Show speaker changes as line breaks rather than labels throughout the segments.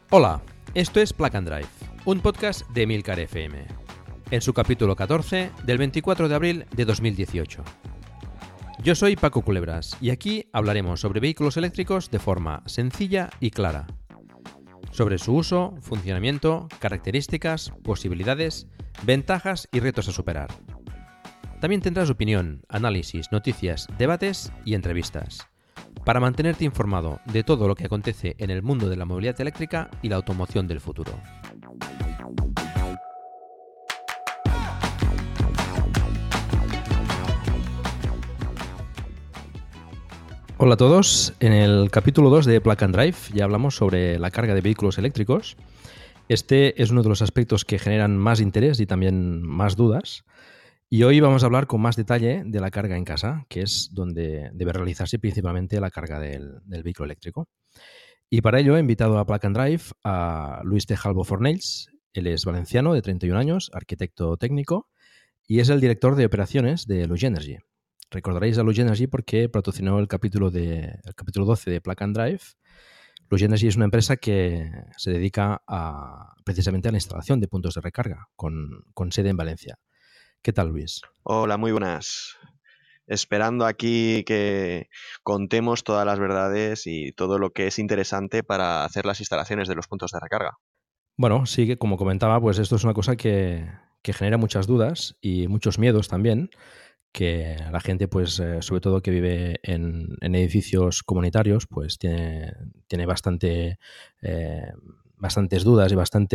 Hola, esto es Plug and Drive, un podcast de Emilcar FM, en su capítulo 14 del 24 de abril de 2018. Yo soy Paco Culebras y aquí hablaremos sobre vehículos eléctricos de forma sencilla y clara. Sobre su uso, funcionamiento, características, posibilidades, ventajas y retos a superar. También tendrás opinión, análisis, noticias, debates y entrevistas, para mantenerte informado de todo lo que acontece en el mundo de la movilidad eléctrica y la automoción del futuro. Hola a todos, en el capítulo 2 de Plug and Drive ya hablamos sobre la carga de vehículos eléctricos. Este es uno de los aspectos que generan más interés y también más dudas. Y hoy vamos a hablar con más detalle de la carga en casa, que es donde debe realizarse principalmente la carga del vehículo eléctrico. Y para ello he invitado a Plug and Drive a Luis Tejalbo Fornells. Él es valenciano, de 31 años, arquitecto técnico y es el director de operaciones de Luge Energy. Recordaréis a Luge Energy porque patrocinó el capítulo 12 de Plug and Drive. Luge Energy es una empresa que se dedica precisamente a la instalación de puntos de recarga con sede en Valencia. ¿Qué tal, Luis?
Hola, muy buenas. Esperando aquí que contemos todas las verdades y todo lo que es interesante para hacer las instalaciones de los puntos de recarga.
Bueno, sí, que como comentaba, pues esto es una cosa que genera muchas dudas y muchos miedos también, que la gente, pues sobre todo que vive en edificios comunitarios, pues tiene bastantes dudas y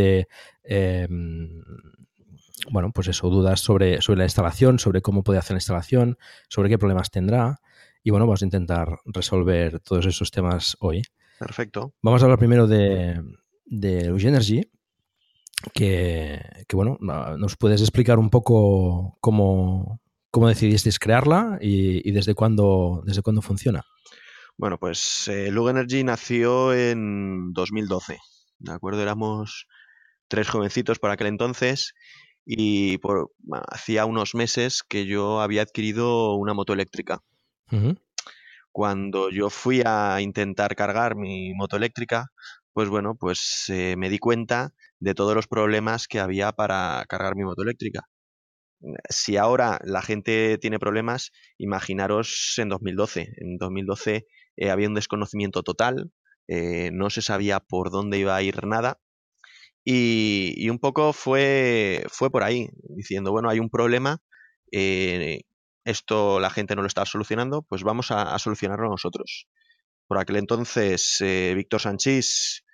bueno, pues eso, dudas sobre la instalación, sobre cómo puede hacer la instalación, sobre qué problemas tendrá. Y bueno, vamos a intentar resolver todos esos temas hoy.
Perfecto.
Vamos a hablar primero de Luge Energy, que bueno, ¿nos puedes explicar un poco cómo decidisteis crearla y desde cuándo funciona?
Bueno, pues Luge Energy nació en 2012, ¿de acuerdo? Éramos 3 jovencitos por aquel entonces y hacía unos meses que yo había adquirido una moto eléctrica.
Uh-huh.
Cuando yo fui a intentar cargar mi moto eléctrica, pues bueno, pues me di cuenta de todos los problemas que había para cargar mi moto eléctrica. Si ahora la gente tiene problemas, imaginaros en 2012. En 2012 había un desconocimiento total, no se sabía por dónde iba a ir nada y un poco fue por ahí, diciendo, bueno, hay un problema, eh, esto la gente no lo está solucionando, pues vamos a solucionarlo nosotros. Por aquel entonces, Víctor Sanchís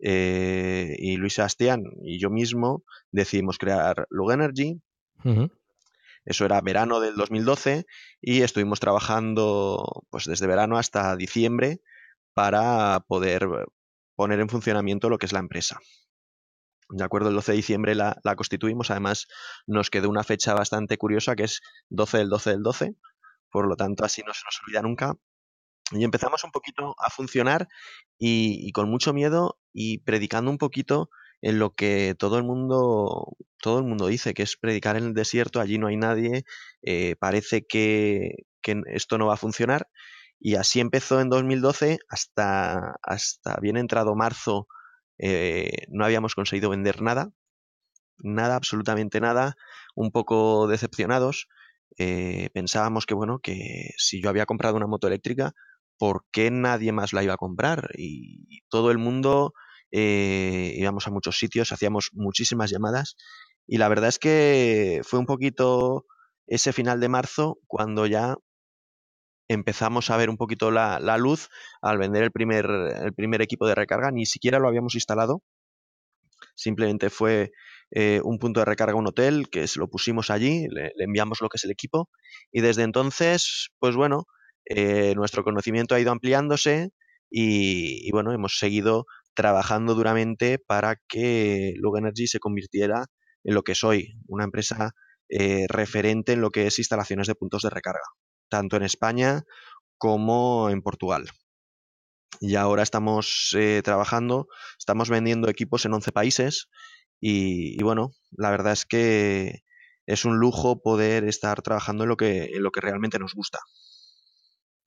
y Luis Sebastián y yo mismo decidimos crear Luge Energy.
Uh-huh.
Eso era verano del 2012 y estuvimos trabajando pues desde verano hasta diciembre para poder poner en funcionamiento lo que es la empresa. De acuerdo, el 12 de diciembre la constituimos. Además, nos quedó una fecha bastante curiosa que es 12 del 12 del 12. Por lo tanto, así no se nos olvida nunca. Y empezamos un poquito a funcionar y con mucho miedo y predicando un poquito en lo que todo el mundo dice, que es predicar en el desierto, allí no hay nadie, parece que esto no va a funcionar. Y así empezó en 2012 hasta bien entrado marzo, no habíamos conseguido vender nada, absolutamente nada, un poco decepcionados. Pensábamos que, bueno, que si yo había comprado una moto eléctrica, ¿por qué nadie más la iba a comprar? Y todo el mundo íbamos a muchos sitios, hacíamos muchísimas llamadas y la verdad es que fue un poquito ese final de marzo cuando ya empezamos a ver un poquito la luz al vender el primer equipo de recarga. Ni siquiera lo habíamos instalado, simplemente fue un punto de recarga a un hotel que se lo pusimos allí, le enviamos lo que es el equipo y desde entonces, pues bueno, nuestro conocimiento ha ido ampliándose y bueno, hemos seguido trabajando duramente para que Luge Energy se convirtiera en lo que es hoy, una empresa referente en lo que es instalaciones de puntos de recarga, tanto en España como en Portugal. Y ahora estamos trabajando, estamos vendiendo equipos en 11 países y bueno, la verdad es que es un lujo poder estar trabajando en lo que realmente nos gusta.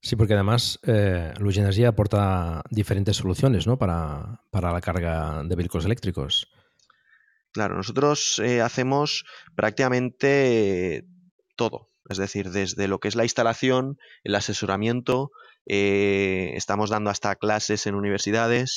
Sí, porque además Luz Energia aporta diferentes soluciones, ¿no? Para la carga de vehículos eléctricos.
Claro, nosotros hacemos prácticamente todo, es decir, desde lo que es la instalación, el asesoramiento, estamos dando hasta clases en universidades,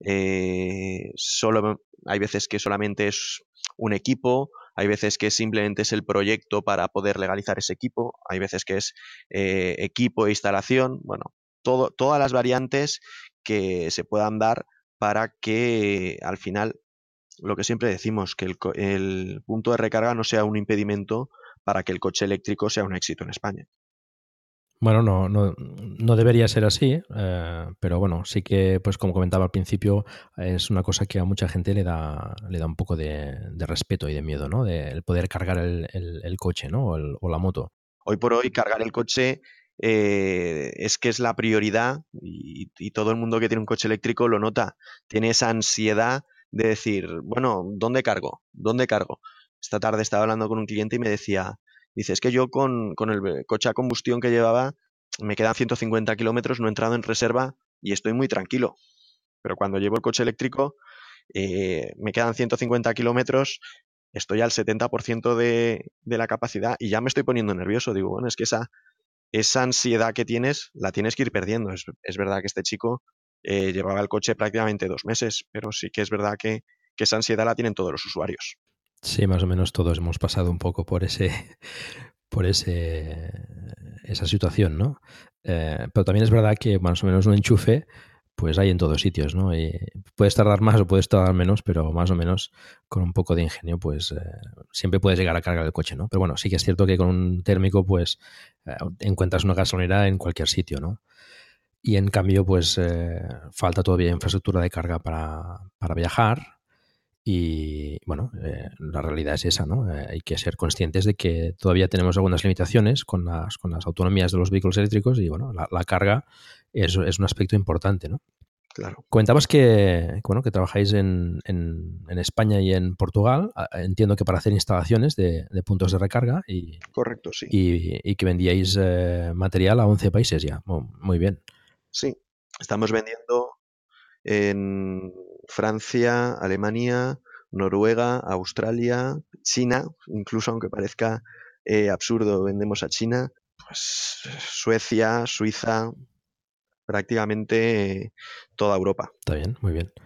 hay veces que solamente es un equipo, hay veces que simplemente es el proyecto para poder legalizar ese equipo, hay veces que es equipo e instalación, bueno, todas las variantes que se puedan dar para que al final lo que siempre decimos, que el punto de recarga no sea un impedimento para que el coche eléctrico sea un éxito en España.
Bueno, no debería ser así, pero bueno, sí que, pues como comentaba al principio, es una cosa que a mucha gente le da un poco de respeto y de miedo, ¿no? De el poder cargar el coche, ¿no? O la moto.
Hoy por hoy cargar el coche es que es la prioridad y todo el mundo que tiene un coche eléctrico lo nota. Tiene esa ansiedad de decir, bueno, ¿dónde cargo? ¿Dónde cargo? Esta tarde estaba hablando con un cliente y me decía, dice, es que yo con el coche a combustión que llevaba me quedan 150 kilómetros, no he entrado en reserva y estoy muy tranquilo. Pero cuando llevo el coche eléctrico, me quedan 150 kilómetros, estoy al 70% de la capacidad y ya me estoy poniendo nervioso. Digo, bueno, es que esa ansiedad que tienes, la tienes que ir perdiendo. Es verdad que este chico llevaba el coche prácticamente 2 meses, pero sí que es verdad que esa ansiedad la tienen todos los usuarios.
Sí, más o menos todos hemos pasado un poco por esa situación, ¿no? Pero también es verdad que más o menos un enchufe, pues hay en todos sitios, ¿no? Y puedes tardar más o puedes tardar menos, pero más o menos con un poco de ingenio, pues siempre puedes llegar a cargar el coche, ¿no? Pero bueno, sí que es cierto que con un térmico, pues encuentras una gasolinera en cualquier sitio, ¿no? Y en cambio, pues falta todavía infraestructura de carga para viajar. Y bueno, la realidad es esa, ¿no? Hay que ser conscientes de que todavía tenemos algunas limitaciones con las autonomías de los vehículos eléctricos y bueno, la carga es un aspecto importante, ¿no?
Claro,
Comentabas que trabajáis en España y en Portugal. Entiendo que para hacer instalaciones de puntos de recarga
correcto, sí.
y que vendíais material a 11 países ya. Muy bien.
Sí, estamos vendiendo en Francia, Alemania, Noruega, Australia, China, incluso aunque parezca absurdo, vendemos a China, pues Suecia, Suiza, prácticamente toda Europa.
Está bien, muy bien.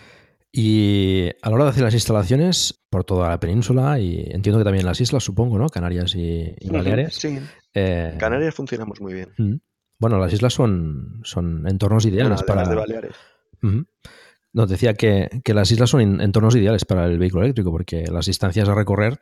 Y a la hora de hacer las instalaciones por toda la península y entiendo que también las islas, supongo, ¿no? Canarias y
Ujú,
Baleares.
sí,
eh,
Canarias funcionamos muy bien.
mm, bueno, las islas son entornos
Bueno,
ideales
además de
para...
Baleares.
Ujú. No, decía que las islas son entornos ideales para el vehículo eléctrico porque las distancias a recorrer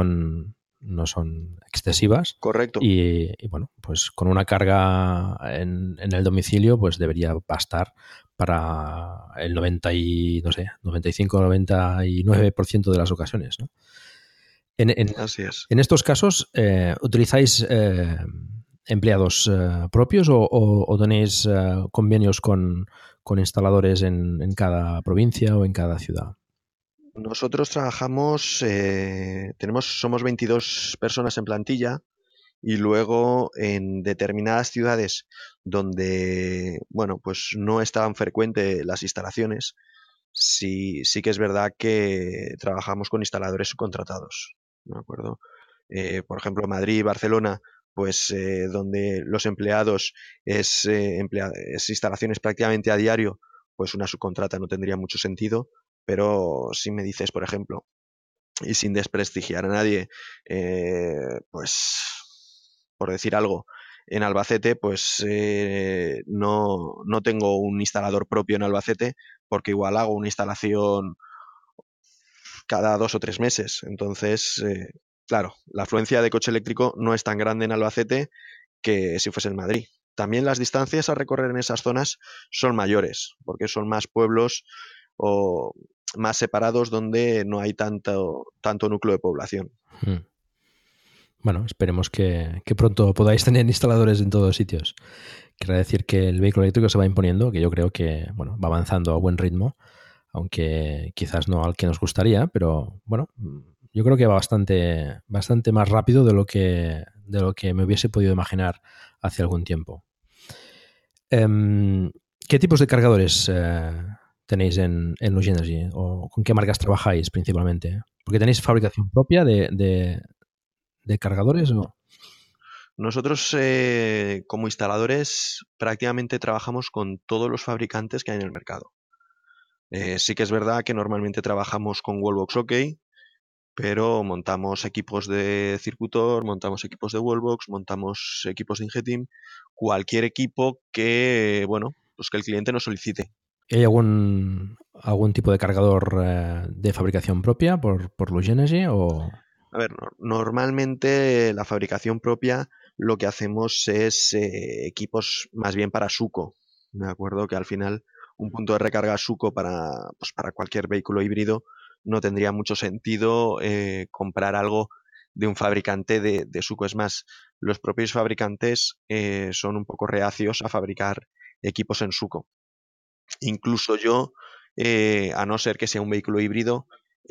no son excesivas
Correcto.
y, bueno, pues con una carga en el domicilio pues debería bastar para el 90 y, no sé, 95-99% de las ocasiones, ¿no? En, en-
Así es.
en estos casos, ¿utilizáis empleados propios o tenéis convenios con instaladores en cada provincia o en cada ciudad?
Nosotros trabajamos, somos 22 personas en plantilla y luego en determinadas ciudades donde, bueno, pues no estaban frecuentes las instalaciones, sí que es verdad que trabajamos con instaladores subcontratados, ¿de acuerdo? Por ejemplo, Madrid, Barcelona, pues donde los empleados es instalaciones prácticamente a diario, pues una subcontrata no tendría mucho sentido, pero si me dices, por ejemplo, y sin desprestigiar a nadie, pues por decir algo, en Albacete, pues no tengo un instalador propio en Albacete, porque igual hago una instalación cada 2 o 3 meses. Entonces, claro, la afluencia de coche eléctrico no es tan grande en Albacete que si fuese en Madrid. También las distancias a recorrer en esas zonas son mayores, porque son más pueblos o más separados donde no hay tanto núcleo de población.
Mm. Bueno, esperemos que pronto podáis tener instaladores en todos sitios. Quiere decir que el vehículo eléctrico se va imponiendo, que yo creo que bueno, va avanzando a buen ritmo, aunque quizás no al que nos gustaría, pero bueno, yo creo que va bastante más rápido de lo que me hubiese podido imaginar hace algún tiempo. Em, ¿Qué tipos de cargadores tenéis en Luge Energy? ¿O con qué marcas trabajáis principalmente? ¿Porque tenéis fabricación propia de cargadores? ¿O?
Nosotros, como instaladores, prácticamente trabajamos con todos los fabricantes que hay en el mercado. Sí que es verdad que normalmente trabajamos con Wallbox OK, pero montamos equipos de Circutor, montamos equipos de Wallbox, montamos equipos de Ingeteam, cualquier equipo que, bueno, pues que el cliente nos solicite.
¿Hay algún tipo de cargador de fabricación propia por Luge Energy? O...
A ver, normalmente la fabricación propia lo que hacemos es equipos más bien para SUCO. Me acuerdo que al final un punto de recarga SUCO pues para cualquier vehículo híbrido no tendría mucho sentido comprar algo de un fabricante de SUCO. Es más, los propios fabricantes son un poco reacios a fabricar equipos en SUCO. Incluso yo, a no ser que sea un vehículo híbrido,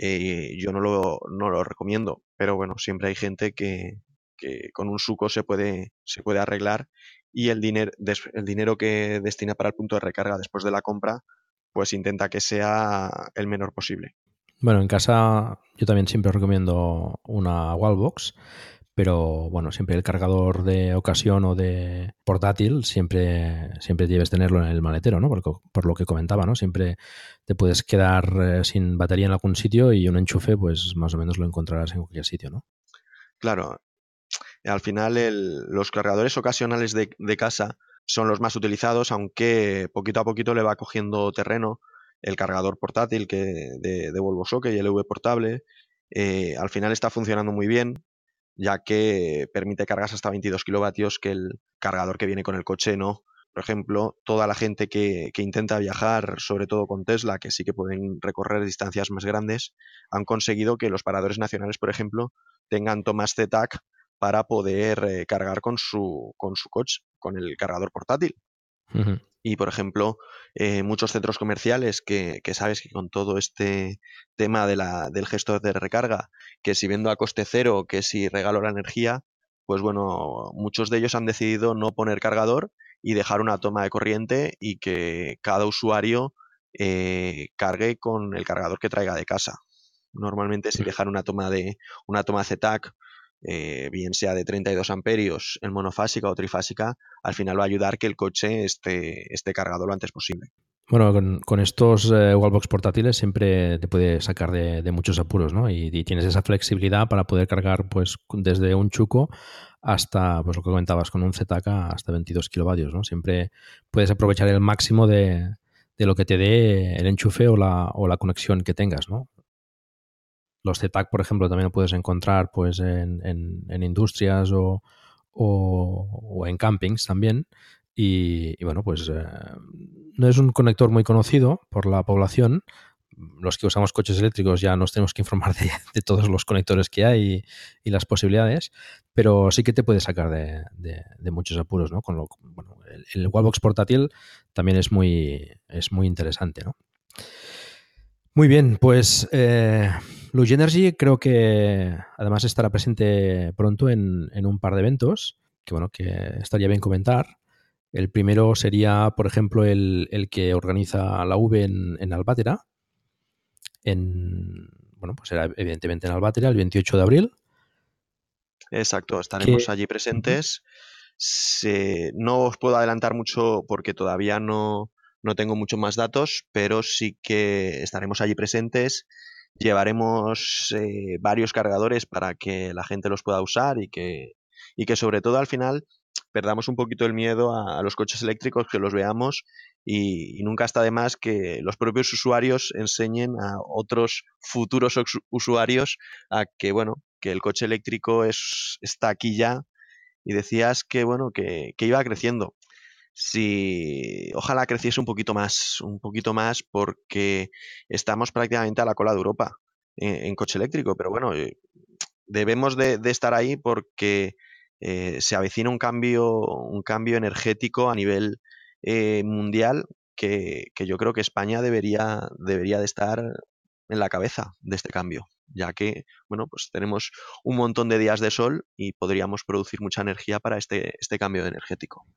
yo no lo recomiendo. Pero bueno, siempre hay gente que con un SUCO se puede arreglar y el dinero que destina para el punto de recarga después de la compra, pues intenta que sea el menor posible.
Bueno, en casa yo también siempre recomiendo una Wallbox, pero bueno, siempre el cargador de ocasión o de portátil siempre debes tenerlo en el maletero, ¿no? Por lo que comentaba, ¿no? Siempre te puedes quedar sin batería en algún sitio y un enchufe, pues más o menos lo encontrarás en cualquier sitio, ¿no?
Claro, al final los cargadores ocasionales de casa son los más utilizados, aunque poquito a poquito le va cogiendo terreno el cargador portátil de Volvo Socket y el EV portable. Al final está funcionando muy bien, ya que permite cargas hasta 22 kilovatios que el cargador que viene con el coche no. Por ejemplo, toda la gente que intenta viajar, sobre todo con Tesla, que sí que pueden recorrer distancias más grandes, han conseguido que los paradores nacionales, por ejemplo, tengan tomas ZTAC para poder cargar con su coche, con el cargador portátil.
Ujú.
Y, por ejemplo, muchos centros comerciales que sabes que con todo este tema del gesto de recarga, que si vendo a coste cero, que si regalo la energía, pues bueno, muchos de ellos han decidido no poner cargador y dejar una toma de corriente y que cada usuario cargue con el cargador que traiga de casa. Normalmente si dejan una toma ZTAC, bien sea de 32 amperios en monofásica o trifásica, al final va a ayudar que el coche esté cargado lo antes posible.
Bueno, con estos wallbox portátiles siempre te puede sacar de muchos apuros, ¿no? Y tienes esa flexibilidad para poder cargar pues desde un chuco hasta, pues lo que comentabas, con un ZK hasta 22 kilovatios, ¿no? Siempre puedes aprovechar el máximo de lo que te dé el enchufe o la conexión que tengas, ¿no? Los ZTAC, por ejemplo, también lo puedes encontrar pues en industrias o en campings también. Y bueno, pues no es un conector muy conocido por la población. Los que usamos coches eléctricos ya nos tenemos que informar de todos los conectores que hay y las posibilidades, pero sí que te puede sacar de muchos apuros, ¿no? Bueno, el Wallbox portátil también es muy interesante, ¿no? Muy bien, pues Luge Energy creo que además estará presente pronto en un par de eventos que, bueno, que estaría bien comentar. El primero sería, por ejemplo, el que organiza la V en Albatera. Bueno, pues será evidentemente en Albatera el 28 de abril.
Exacto,
Que,
estaremos allí
Ujú.
presentes. No os puedo adelantar mucho porque todavía no tengo muchos más datos, pero sí que estaremos allí presentes. Llevaremos varios cargadores para que la gente los pueda usar y que sobre todo al final perdamos un poquito el miedo a los coches eléctricos, que los veamos y nunca está de más que los propios usuarios enseñen a otros futuros usuarios a que, bueno, que el coche eléctrico está aquí ya y decías que, bueno, que iba creciendo. Si ojalá creciese un poquito más porque estamos prácticamente a la cola de Europa en coche eléctrico, pero bueno, debemos de estar ahí porque se avecina un cambio energético a nivel mundial que yo creo que España debería de estar en la cabeza de este cambio, ya que, bueno, pues tenemos un montón de días de sol y podríamos producir mucha energía para este cambio energético.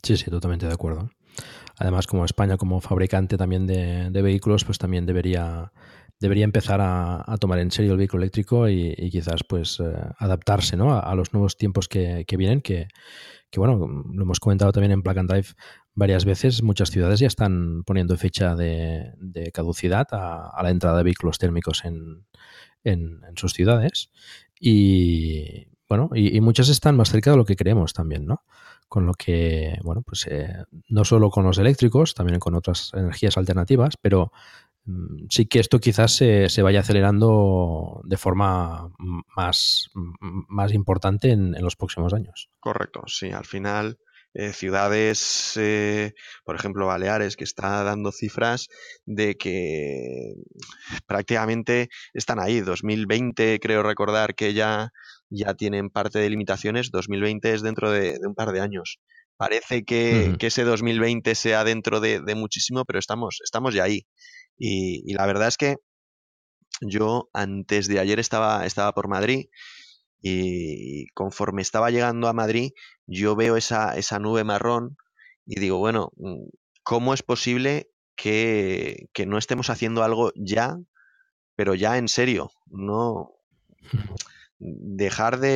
Sí, sí, totalmente de acuerdo. Además, como España, como fabricante también de vehículos, pues también debería empezar a tomar en serio el vehículo eléctrico y quizás pues adaptarse, ¿no? a los nuevos tiempos que vienen, que bueno, lo hemos comentado también en Plug and Drive varias veces, muchas ciudades ya están poniendo fecha de caducidad a la entrada de vehículos térmicos en sus ciudades y bueno, y muchas están más cerca de lo que creemos también, ¿no? Con lo que, bueno, pues no solo con los eléctricos, también con otras energías alternativas, pero sí que esto quizás se vaya acelerando de forma más importante en los próximos años.
Correcto, sí. Al final, ciudades, por ejemplo, Baleares, que está dando cifras de que prácticamente están ahí. 2020, creo recordar que ya tienen parte de limitaciones. 2020 es dentro de un par de años. Parece
Ujú.
que ese 2020 sea dentro de muchísimo, pero estamos ya ahí. Y la verdad es que yo antes de ayer estaba por Madrid y conforme estaba llegando a Madrid, yo veo esa nube marrón y digo, bueno, ¿cómo es posible que no estemos haciendo algo ya, pero ya en serio? No dejar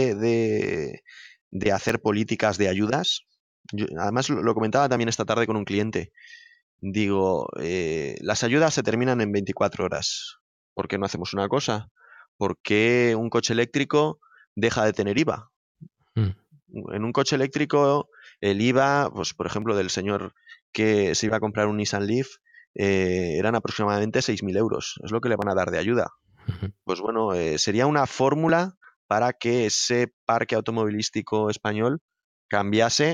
de hacer políticas de ayudas. Además, lo comentaba también esta tarde con un cliente. Digo, las ayudas se terminan en 24 horas. ¿Por qué no hacemos una cosa? ¿Por qué un coche eléctrico deja de tener IVA?
Mm.
En un coche eléctrico, el IVA, pues por ejemplo, del señor que se iba a comprar un Nissan Leaf, eran aproximadamente 6.000 euros. Es lo que le van a dar de ayuda.
Ujú.
Pues bueno, sería una fórmula para que ese parque automovilístico español cambiase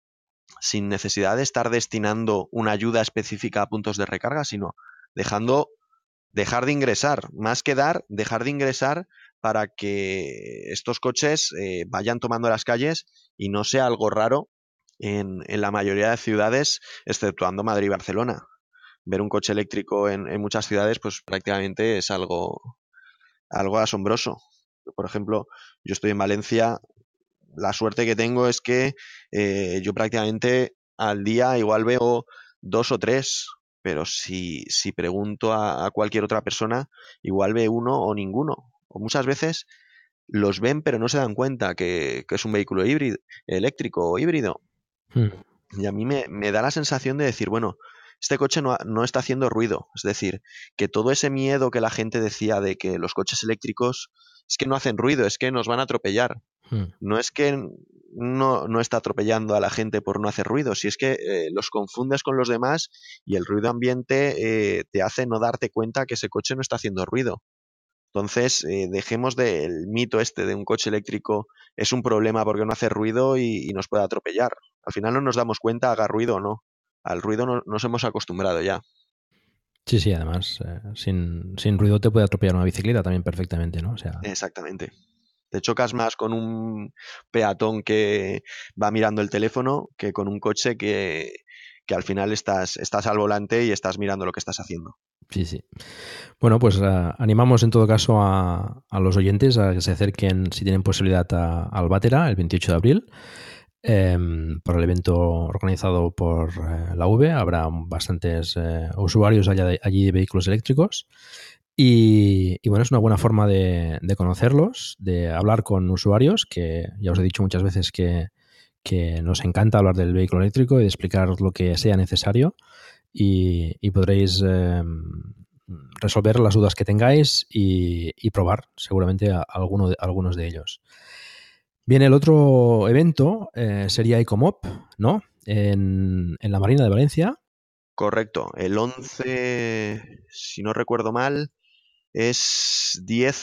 sin necesidad de estar destinando una ayuda específica a puntos de recarga, sino dejando dejar de ingresar, más que dar, dejar de ingresar para que estos coches vayan tomando las calles y no sea algo raro en la mayoría de ciudades, exceptuando Madrid y Barcelona. Ver un coche eléctrico en muchas ciudades, pues prácticamente es algo asombroso. Por ejemplo, yo estoy en Valencia, la suerte que tengo es que yo prácticamente al día igual veo dos o tres, pero si pregunto a cualquier otra persona, igual ve uno o ninguno. O muchas veces los ven pero no se dan cuenta que es un vehículo híbrido, eléctrico o híbrido.
Mm.
Y a mí me da la sensación de decir, bueno, este coche no está haciendo ruido. Es decir, que todo ese miedo que la gente decía de que los coches eléctricos es que no hacen ruido, es que nos van a atropellar.
Mm.
No es que no está atropellando a la gente por no hacer ruido, si es que los confundes con los demás y el ruido ambiente te hace no darte cuenta que ese coche no está haciendo ruido. Entonces, dejemos del mito este de un coche eléctrico es un problema porque no hace ruido y nos puede atropellar. Al final no nos damos cuenta, haga ruido o no. Al ruido nos hemos acostumbrado ya.
Sí, sí, además, sin ruido te puede atropellar una bicicleta también perfectamente, ¿no? O sea,
Exactamente. Te chocas más con un peatón que va mirando el teléfono que con un coche que al final estás al volante y estás mirando lo que estás haciendo.
sí, sí. Bueno, pues animamos en todo caso a los oyentes a que se acerquen, si tienen posibilidad, al Batera el 28 de abril. Por el evento organizado por la V. Habrá bastantes usuarios allí de vehículos eléctricos. Y bueno, es una buena forma de conocerlos, de hablar con usuarios, que ya os he dicho muchas veces que nos encanta hablar del vehículo eléctrico y de explicar lo que sea necesario y podréis resolver las dudas que tengáis y probar seguramente algunos de ellos. Bien, el otro evento sería Ecomop, ¿no? En la Marina de Valencia.
Correcto. El 11, si no recuerdo mal, es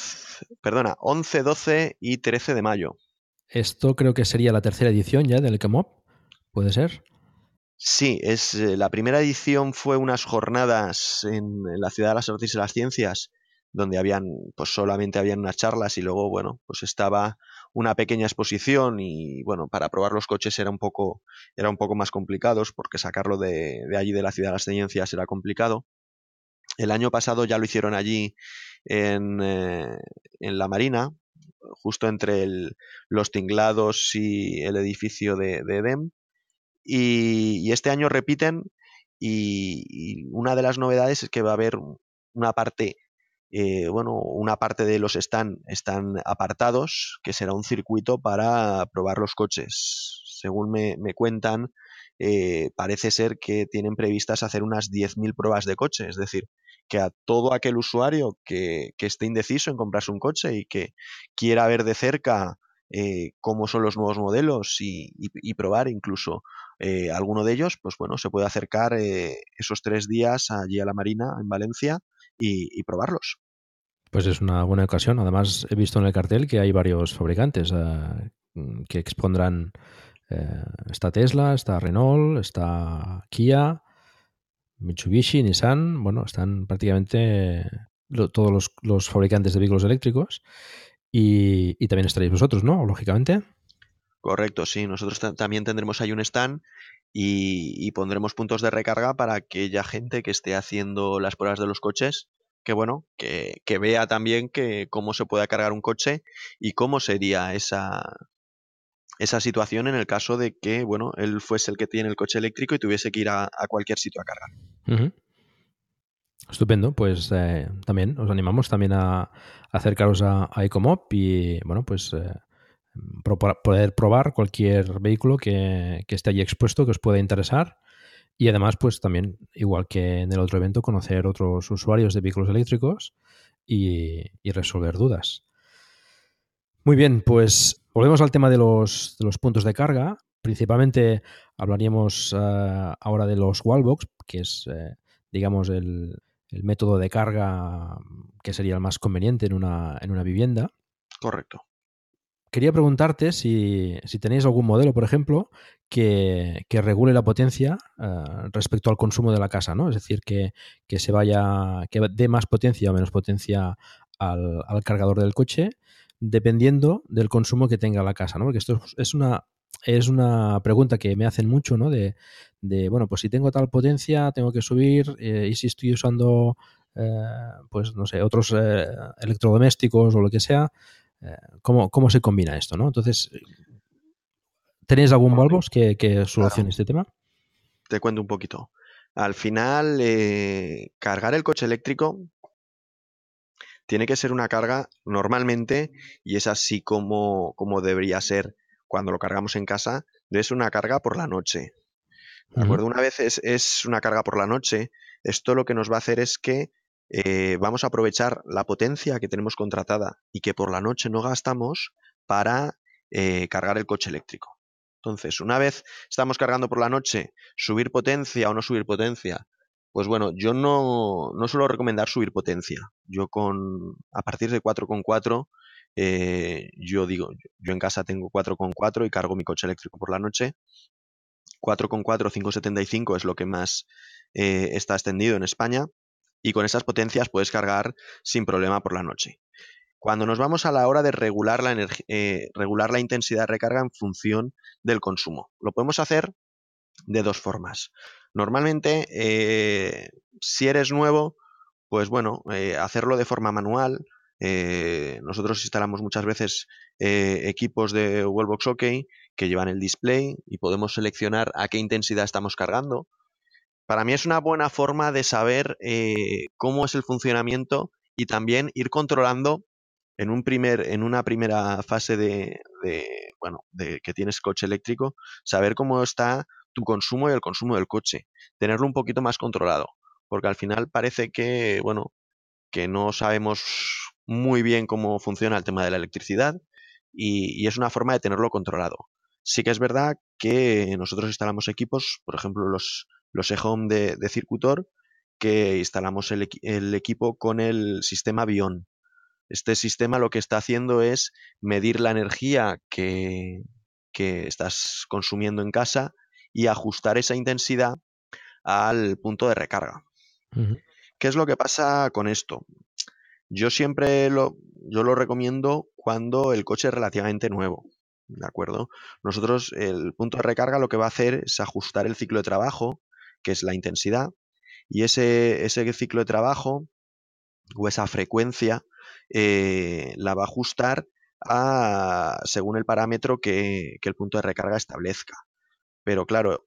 11, 12 y 13 de mayo.
Esto creo que sería la tercera edición ya del Ecomop, ¿puede ser?
Sí, la primera edición fue unas jornadas en la Ciudad de las Artes y las Ciencias, donde pues solamente habían unas charlas y luego, bueno, pues estaba una pequeña exposición y, bueno, para probar los coches era un poco más complicado porque sacarlo de allí de la Ciudad de las Ciencias era complicado. El año pasado ya lo hicieron allí en la Marina, justo entre los tinglados y el edificio de EDEM y este año repiten y una de las novedades es que va a haber una parte, una parte de los están apartados, que será un circuito para probar los coches. Según me cuentan, parece ser que tienen previstas hacer unas 10.000 pruebas de coche, es decir, que a todo aquel usuario que esté indeciso en comprarse un coche y que quiera ver de cerca cómo son los nuevos modelos y probar incluso alguno de ellos, pues bueno, se puede acercar esos 3 días allí a la Marina en Valencia y probarlos.
Pues es una buena ocasión. Además, he visto en el cartel que hay varios fabricantes que expondrán. Está Tesla, está Renault, está Kia, Mitsubishi, Nissan. Bueno, están prácticamente todos los fabricantes de vehículos eléctricos. Y también estaréis vosotros, ¿no? Lógicamente.
Correcto, sí. Nosotros también tendremos ahí un stand y pondremos puntos de recarga para aquella gente que esté haciendo las pruebas de los coches, que bueno, que vea también que cómo se puede cargar un coche y cómo sería esa situación en el caso de que, bueno, él fuese el que tiene el coche eléctrico y tuviese que ir a cualquier sitio a cargar.
Uh-huh. Estupendo, pues también os animamos también a acercaros a Ecomop y bueno, pues poder probar cualquier vehículo que esté allí expuesto que os pueda interesar y además pues también, igual que en el otro evento, conocer otros usuarios de vehículos eléctricos y resolver dudas. Muy bien, pues volvemos al tema de los puntos de carga. Principalmente hablaríamos ahora de los wallbox, que es, digamos, el método de carga que sería el más conveniente en una vivienda.
Correcto.
Quería preguntarte si tenéis algún modelo, por ejemplo, que regule la potencia respecto al consumo de la casa, ¿no? Es decir, que dé más potencia o menos potencia al cargador del coche, dependiendo del consumo que tenga la casa, ¿no? Porque esto es una pregunta que me hacen mucho, ¿no? Bueno, pues si tengo tal potencia, tengo que subir, y si estoy usando, pues no sé, otros electrodomésticos o lo que sea, ¿cómo se combina esto, ¿no? Entonces, ¿tenéis algún Volvos que
Claro,
solucione este tema?
te cuento un poquito. Al final, cargar el coche eléctrico tiene que ser una carga normalmente, y es así como debería ser cuando lo cargamos en casa, debe ser una carga por la noche. ¿De
Uh-huh.
acuerdo? Una vez es una carga por la noche, esto lo que nos va a hacer es que vamos a aprovechar la potencia que tenemos contratada y que por la noche no gastamos para cargar el coche eléctrico. Entonces, una vez estamos cargando por la noche, subir potencia o no subir potencia, pues bueno, yo no suelo recomendar subir potencia. A partir de 4,4, yo en casa tengo 4,4 y cargo mi coche eléctrico por la noche. 4,4 o 5,75 es lo que más está extendido en España, y con esas potencias puedes cargar sin problema por la noche. Cuando nos vamos a la hora de regular la intensidad de recarga en función del consumo, lo podemos hacer de dos formas. Normalmente, si eres nuevo, pues bueno, hacerlo de forma manual. Nosotros instalamos muchas veces equipos de Wallbox OK que llevan el display y podemos seleccionar a qué intensidad estamos cargando. Para mí es una buena forma de saber cómo es el funcionamiento y también ir controlando en una primera fase de que tienes coche eléctrico, saber cómo está tu consumo y el consumo del coche, tenerlo un poquito más controlado, porque al final parece que, bueno, que no sabemos muy bien cómo funciona el tema de la electricidad y es una forma de tenerlo controlado. Sí que es verdad que nosotros instalamos equipos, por ejemplo, los eHome de Circutor, que instalamos el equipo con el sistema Bion. Este sistema lo que está haciendo es medir la energía que estás consumiendo en casa y ajustar esa intensidad al punto de recarga.
Uh-huh.
¿Qué es lo que pasa con esto? Yo siempre yo lo recomiendo cuando el coche es relativamente nuevo, ¿de acuerdo? Nosotros, el punto de recarga lo que va a hacer es ajustar el ciclo de trabajo, que es la intensidad, y ese ciclo de trabajo o esa frecuencia la va a ajustar según el parámetro que el punto de recarga establezca. Pero claro,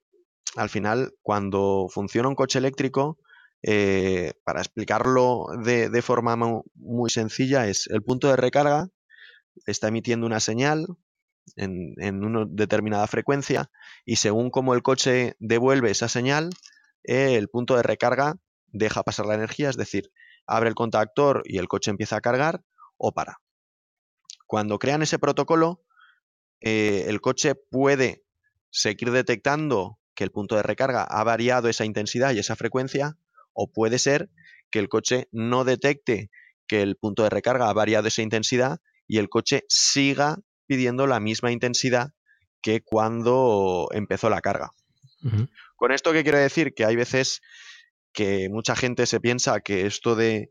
al final, cuando funciona un coche eléctrico, para explicarlo de forma muy sencilla, es el punto de recarga está emitiendo una señal en una determinada frecuencia y según cómo el coche devuelve esa señal, el punto de recarga deja pasar la energía, es decir, abre el contactor y el coche empieza a cargar o para. Cuando crean ese protocolo, el coche puede seguir detectando que el punto de recarga ha variado esa intensidad y esa frecuencia, o puede ser que el coche no detecte que el punto de recarga ha variado esa intensidad y el coche siga pidiendo la misma intensidad que cuando empezó la carga.
Ujú.
Con esto, ¿qué quiero decir? Que hay veces que mucha gente se piensa que esto de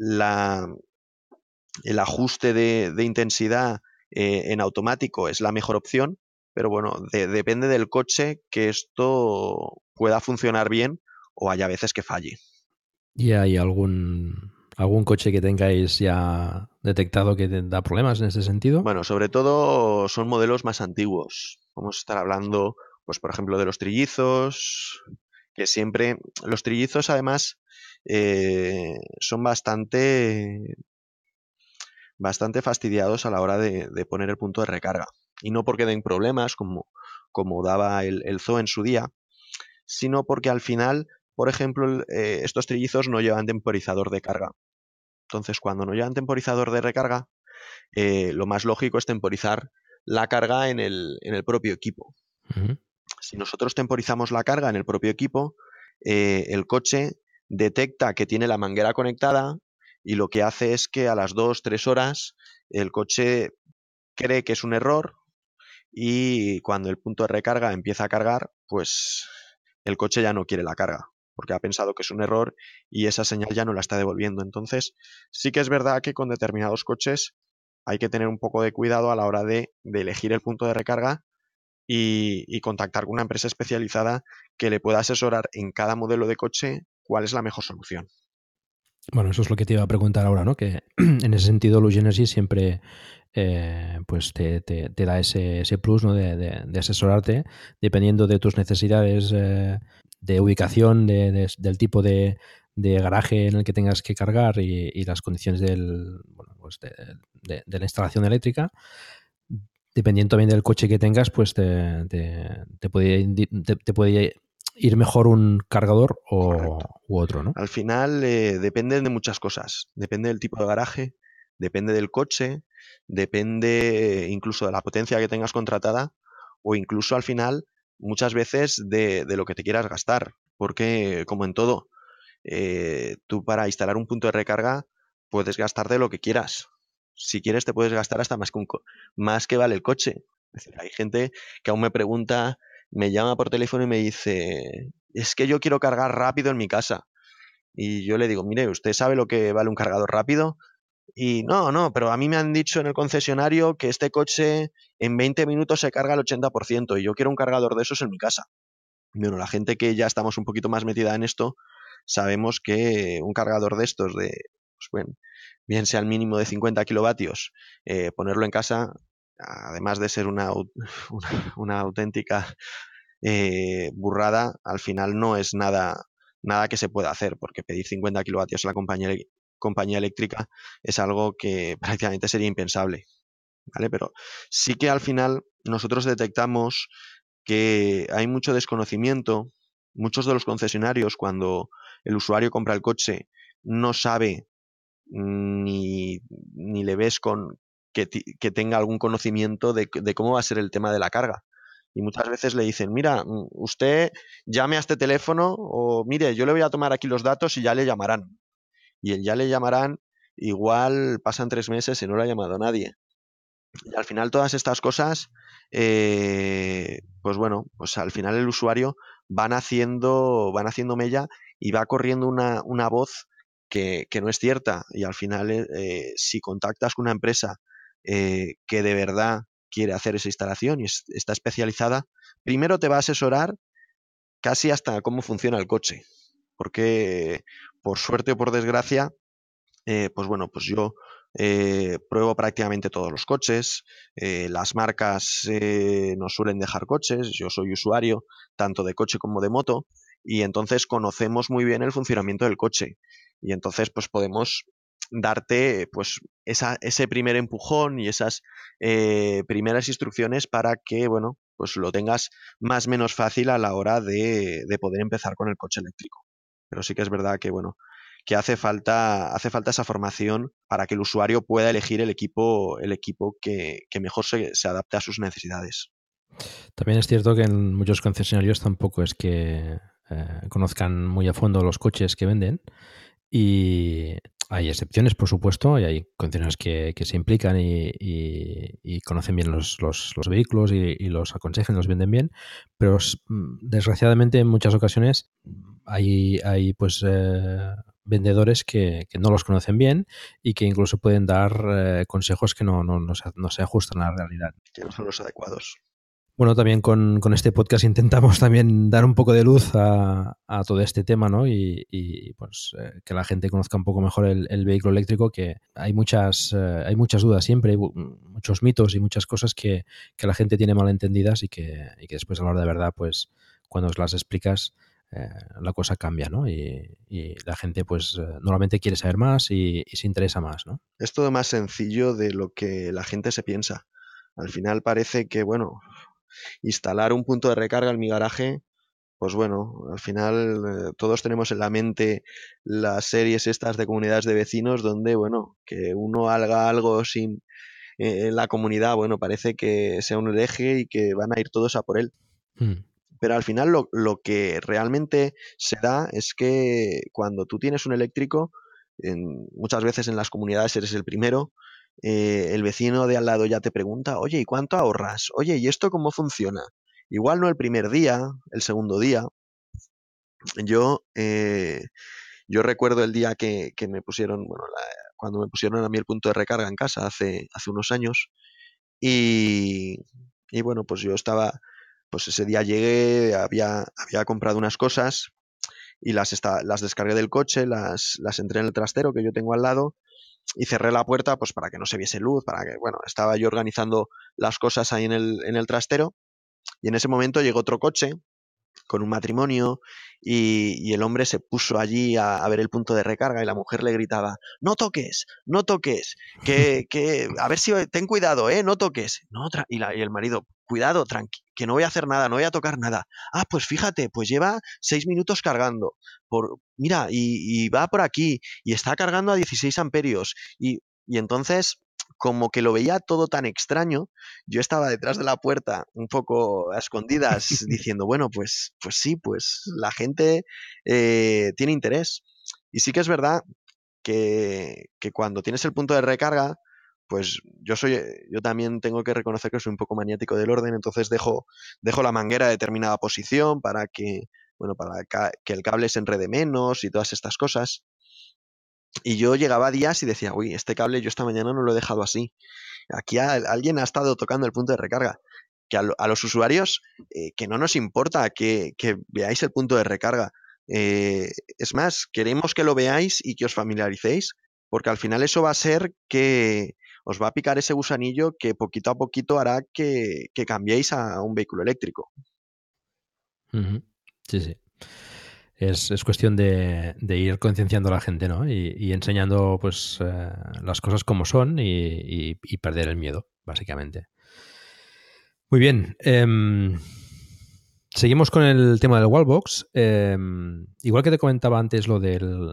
el ajuste de intensidad en automático es la mejor opción, pero bueno, depende del coche que esto pueda funcionar bien o haya veces que falle.
¿Y hay algún coche que tengáis ya detectado que te da problemas en ese sentido?
Bueno, sobre todo son modelos más antiguos. Vamos a estar hablando, pues por ejemplo, de los trillizos, que siempre, los trillizos además son bastante fastidiados a la hora de poner el punto de recarga. Y no porque den problemas, como daba el Zoo en su día, sino porque al final, por ejemplo, estos trillizos no llevan temporizador de carga. Entonces, cuando no llevan temporizador de recarga, lo más lógico es temporizar la carga en el propio equipo.
Ujú.
Si nosotros temporizamos la carga en el propio equipo, el coche detecta que tiene la manguera conectada y lo que hace es que a las 2-3 horas el coche cree que es un error y cuando el punto de recarga empieza a cargar, pues el coche ya no quiere la carga porque ha pensado que es un error y esa señal ya no la está devolviendo. Entonces, sí que es verdad que con determinados coches hay que tener un poco de cuidado a la hora de elegir el punto de recarga y contactar con una empresa especializada que le pueda asesorar en cada modelo de coche cuál es la mejor solución.
Bueno, eso es lo que te iba a preguntar ahora, ¿no? Que en ese sentido Luz Energy siempre pues te da ese plus, ¿no? De asesorarte dependiendo de tus necesidades de ubicación, del tipo de garaje en el que tengas que cargar y las condiciones bueno, pues de la instalación eléctrica. Dependiendo también del coche que tengas, pues te puede ir mejor un cargador
Correcto.
u otro, ¿no?
Al final depende de muchas cosas. Depende del tipo de garaje, depende del coche, depende incluso de la potencia que tengas contratada o incluso al final muchas veces de lo que te quieras gastar. Porque como en todo, tú para instalar un punto de recarga puedes gastarte lo que quieras. Si quieres te puedes gastar hasta más que vale el coche. Es decir, hay gente que aún me pregunta, me llama por teléfono y me dice, es que yo quiero cargar rápido en mi casa. Y yo le digo, mire, ¿usted sabe lo que vale un cargador rápido? Y no, pero a mí me han dicho en el concesionario que este coche en 20 minutos se carga el 80% y yo quiero un cargador de esos en mi casa. Bueno, la gente que ya estamos un poquito más metida en esto, sabemos que un cargador de estos, pues bueno, bien sea el mínimo de 50 kilovatios, ponerlo en casa, además de ser una auténtica burrada, al final no es nada que se pueda hacer, porque pedir 50 kilovatios a la compañía eléctrica es algo que prácticamente sería impensable, ¿vale? Pero sí que al final nosotros detectamos que hay mucho desconocimiento. Muchos de los concesionarios, cuando el usuario compra el coche, no sabe ni le ves que tenga algún conocimiento de cómo va a ser el tema de la carga. Y muchas veces le dicen, mira, usted llame a este teléfono o mire, yo le voy a tomar aquí los datos y ya le llamarán. Y el ya le llamarán, igual pasan 3 meses y no le ha llamado nadie. Y al final todas estas cosas, pues bueno, pues al final el usuario van haciendo mella y va corriendo una voz que no es cierta. Y al final, si contactas con una empresa que de verdad quiere hacer esa instalación y está especializada, primero te va a asesorar casi hasta cómo funciona el coche. Porque por suerte o por desgracia, pues bueno, pues yo Pruebo prácticamente todos los coches, las marcas nos suelen dejar coches, yo soy usuario tanto de coche como de moto y entonces conocemos muy bien el funcionamiento del coche y entonces pues podemos darte pues ese primer empujón y esas primeras instrucciones para que, bueno, pues lo tengas más o menos fácil a la hora de poder empezar con el coche eléctrico. Pero sí que es verdad que, bueno, que hace falta esa formación para que el usuario pueda elegir el equipo que mejor se adapte a sus necesidades.
También es cierto que en muchos concesionarios tampoco es que conozcan muy a fondo los coches que venden y hay excepciones, por supuesto, y hay concesionarios que se implican y conocen bien los vehículos y los aconsejan, los venden bien, pero desgraciadamente en muchas ocasiones hay pues vendedores que no los conocen bien y que incluso pueden dar consejos que no se ajustan a la realidad.
Que no son los adecuados.
Bueno, también con este podcast intentamos también dar un poco de luz a todo este tema, ¿no? Y, pues que la gente conozca un poco mejor el vehículo eléctrico, que hay hay muchas dudas siempre, hay muchos mitos y muchas cosas que la gente tiene mal entendidas y que después a la hora de verdad, pues cuando os las explicas, la cosa cambia, ¿no? Y la gente pues normalmente quiere saber más y se interesa más, ¿no?
Es todo más sencillo de lo que la gente se piensa. Al final parece que, bueno, instalar un punto de recarga en mi garaje, pues bueno, al final todos tenemos en la mente las series estas de comunidades de vecinos donde, bueno, que uno haga algo sin en la comunidad, bueno, parece que sea un hereje y que van a ir todos a por él.
Mm.
Pero al final lo que realmente se da es que cuando tú tienes un eléctrico, muchas veces en las comunidades eres el primero, el vecino de al lado ya te pregunta, oye, ¿y cuánto ahorras? Oye, ¿y esto cómo funciona? Igual no el primer día, el segundo día. Yo, yo recuerdo el día que me pusieron, bueno, cuando me pusieron a mí el punto de recarga en casa hace unos años, y, y bueno, pues yo estaba, pues ese día llegué, había comprado unas cosas y las descargué del coche, las entré en el trastero que yo tengo al lado y cerré la puerta pues para que no se viese luz, para que, bueno, estaba yo organizando las cosas ahí en el trastero y en ese momento llegó otro coche con un matrimonio y el hombre se puso allí a ver el punto de recarga y la mujer le gritaba, no toques, no toques, a ver si, ten cuidado, no toques. No, y el marido, cuidado, que no voy a hacer nada, no voy a tocar nada. Ah, pues fíjate, pues lleva 6 minutos cargando. Mira, y va por aquí y está cargando a 16 amperios. Y entonces, como que lo veía todo tan extraño, yo estaba detrás de la puerta, un poco a escondidas, diciendo, bueno, pues sí, pues la gente tiene interés. Y sí que es verdad que cuando tienes el punto de recarga, pues yo también tengo que reconocer que soy un poco maniático del orden, entonces dejo la manguera a determinada posición para que, bueno, que el cable se enrede menos y todas estas cosas. Y yo llegaba a días y decía, uy, este cable yo esta mañana no lo he dejado así. Aquí alguien ha estado tocando el punto de recarga. Que a los usuarios que no nos importa que veáis el punto de recarga. Es más, queremos que lo veáis y que os familiaricéis, porque al final eso va a ser que os va a picar ese gusanillo que poquito a poquito hará que cambiéis a un vehículo eléctrico.
Ujú. Sí, sí. Es cuestión de ir concienciando a la gente, ¿no? Y enseñando pues las cosas como son y perder el miedo, básicamente. Muy bien. Seguimos con el tema del Wallbox. Igual que te comentaba antes lo del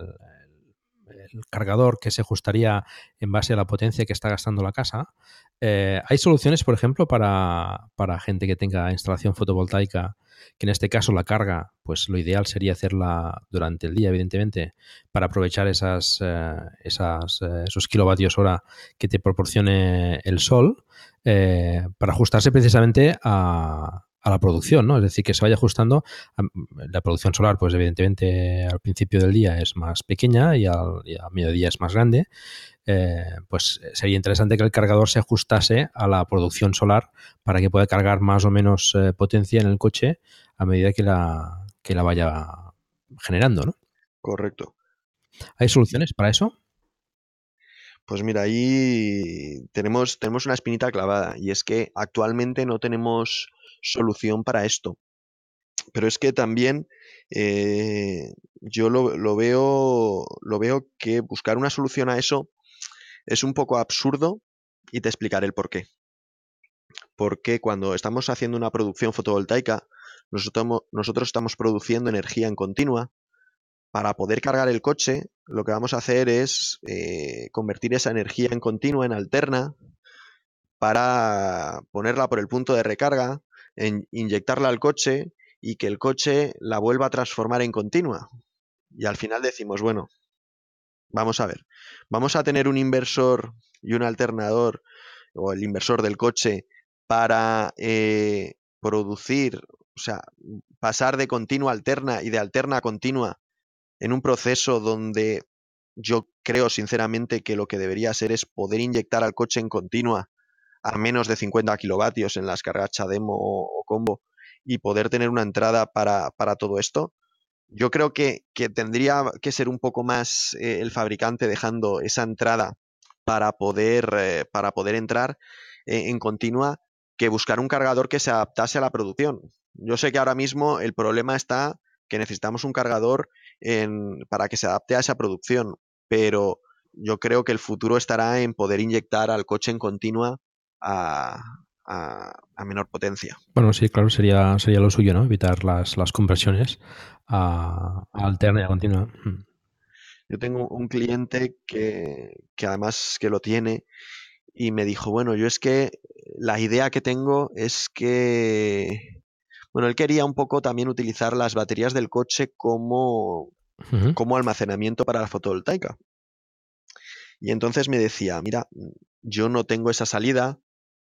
el cargador que se ajustaría en base a la potencia que está gastando la casa, hay soluciones, por ejemplo, para gente que tenga instalación fotovoltaica, que en este caso la carga, pues lo ideal sería hacerla durante el día, evidentemente, para aprovechar esos kilovatios hora que te proporcione el sol, para ajustarse precisamente a la producción, ¿no? Es decir, que se vaya ajustando. La producción solar, pues evidentemente al principio del día es más pequeña y al mediodía es más grande. Pues sería interesante que el cargador se ajustase a la producción solar para que pueda cargar más o menos potencia en el coche a medida que la vaya generando, ¿no?
Correcto.
¿Hay soluciones para eso?
Pues mira, ahí tenemos una espinita clavada y es que actualmente no tenemos solución para esto. Pero es que también yo lo veo que buscar una solución a eso es un poco absurdo y te explicaré el por qué. Porque cuando estamos haciendo una producción fotovoltaica, nosotros estamos produciendo energía en continua. Para poder cargar el coche, lo que vamos a hacer es convertir esa energía en continua, en alterna, para ponerla por el punto de recarga, inyectarla al coche y que el coche la vuelva a transformar en continua. Y al final decimos, bueno, vamos a ver, vamos a tener un inversor y un alternador, o el inversor del coche, para producir, o sea, pasar de continua a alterna y de alterna a continua en un proceso donde yo creo sinceramente que lo que debería ser es poder inyectar al coche en continua a menos de 50 kilovatios en las cargas Chademo o Combo y poder tener una entrada para todo esto. Yo creo que tendría que ser un poco más el fabricante dejando esa entrada para poder entrar en continua que buscar un cargador que se adaptase a la producción. Yo sé que ahora mismo el problema está que necesitamos un cargador para que se adapte a esa producción, pero yo creo que el futuro estará en poder inyectar al coche en continua a, a menor potencia.
Bueno, sí, claro, sería lo suyo, ¿no? Evitar las conversiones a alterna y a continua.
Yo tengo un cliente que además que lo tiene y me dijo, bueno, yo es que la idea que tengo es que, bueno, él quería un poco también utilizar las baterías del coche
Ujú.
como almacenamiento para la fotovoltaica. Y entonces me decía, mira, yo no tengo esa salida,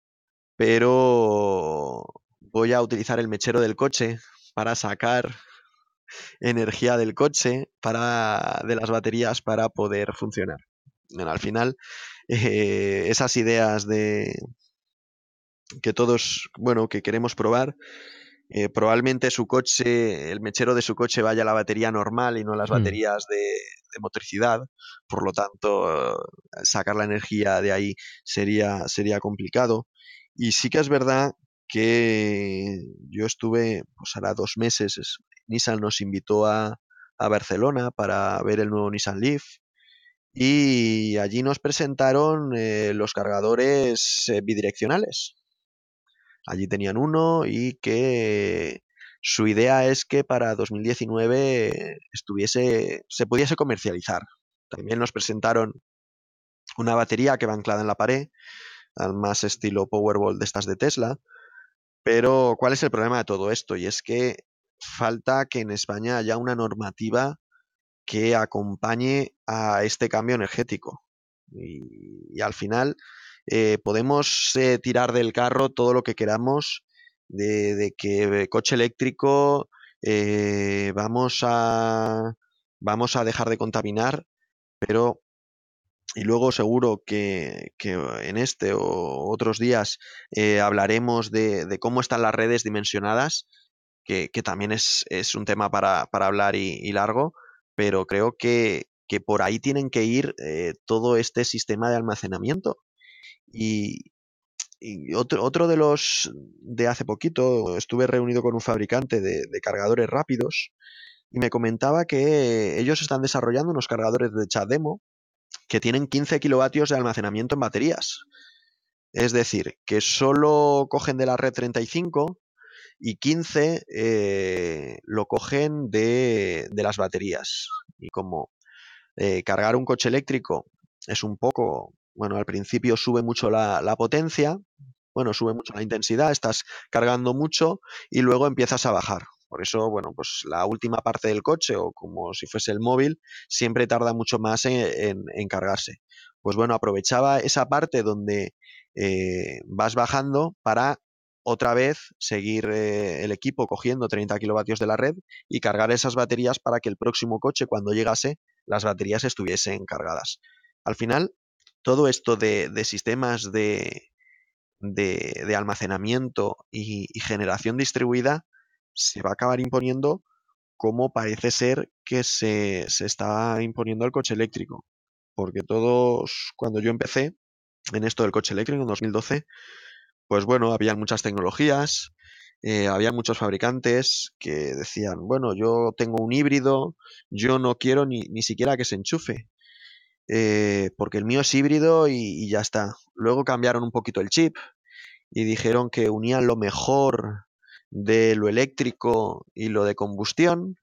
pero voy a utilizar el mechero del coche para sacar energía del coche, de las baterías para poder funcionar. Bueno, al final, esas ideas que todos, bueno, que queremos probar, probablemente su coche, el mechero de su coche vaya a la batería normal y no a las
Mm.
baterías de motricidad, por lo tanto, sacar la energía de ahí sería complicado. Y sí que es verdad que yo estuve, pues hará 2 meses, Nissan nos invitó a Barcelona para ver el nuevo Nissan Leaf y allí nos presentaron los cargadores bidireccionales. Allí tenían uno y que su idea es que para 2019 se pudiese comercializar. También nos presentaron una batería que va anclada en la pared, al más estilo Powerball de estas de Tesla. Pero, ¿cuál es el problema de todo esto? Y es que falta que en España haya una normativa que acompañe a este cambio energético. Y al final podemos tirar del carro todo lo que queramos de que coche eléctrico vamos a dejar de contaminar, pero y luego seguro que en este o otros días hablaremos de cómo están las redes dimensionadas, que también es un tema para hablar y largo, pero creo que por ahí tienen que ir todo este sistema de almacenamiento. Y, y otro de los de hace poquito, estuve reunido con un fabricante de cargadores rápidos y me comentaba que ellos están desarrollando unos cargadores de CHAdeMO que tienen 15 kilovatios de almacenamiento en baterías. Es decir, que solo cogen de la red 35 y 15 lo cogen de las baterías. Y como cargar un coche eléctrico es un poco, bueno, al principio sube mucho la potencia, bueno, sube mucho la intensidad, estás cargando mucho y luego empiezas a bajar. Por eso, bueno, pues la última parte del coche o como si fuese el móvil siempre tarda mucho más en cargarse. Pues bueno, aprovechaba esa parte donde vas bajando para otra vez seguir el equipo cogiendo 30 kilovatios de la red y cargar esas baterías para que el próximo coche cuando llegase las baterías estuviesen cargadas. Al final, todo esto de sistemas de almacenamiento y generación distribuida se va a acabar imponiendo como parece ser que se está imponiendo el coche eléctrico. porque todos, cuando yo empecé en esto del coche eléctrico en 2012, pues bueno, había muchas tecnologías, había muchos fabricantes que decían, bueno, yo tengo un híbrido, yo no quiero ni siquiera que se enchufe, porque el mío es híbrido y ya está. Luego cambiaron un poquito el chip y dijeron que unían lo mejor de lo eléctrico y lo de combustión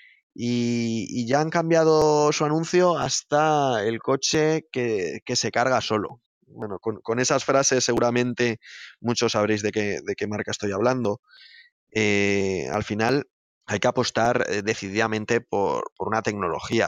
y ya han cambiado su anuncio hasta el coche que se carga solo. Bueno, con esas frases seguramente muchos sabréis de qué marca estoy hablando. Al final hay que apostar decididamente por una tecnología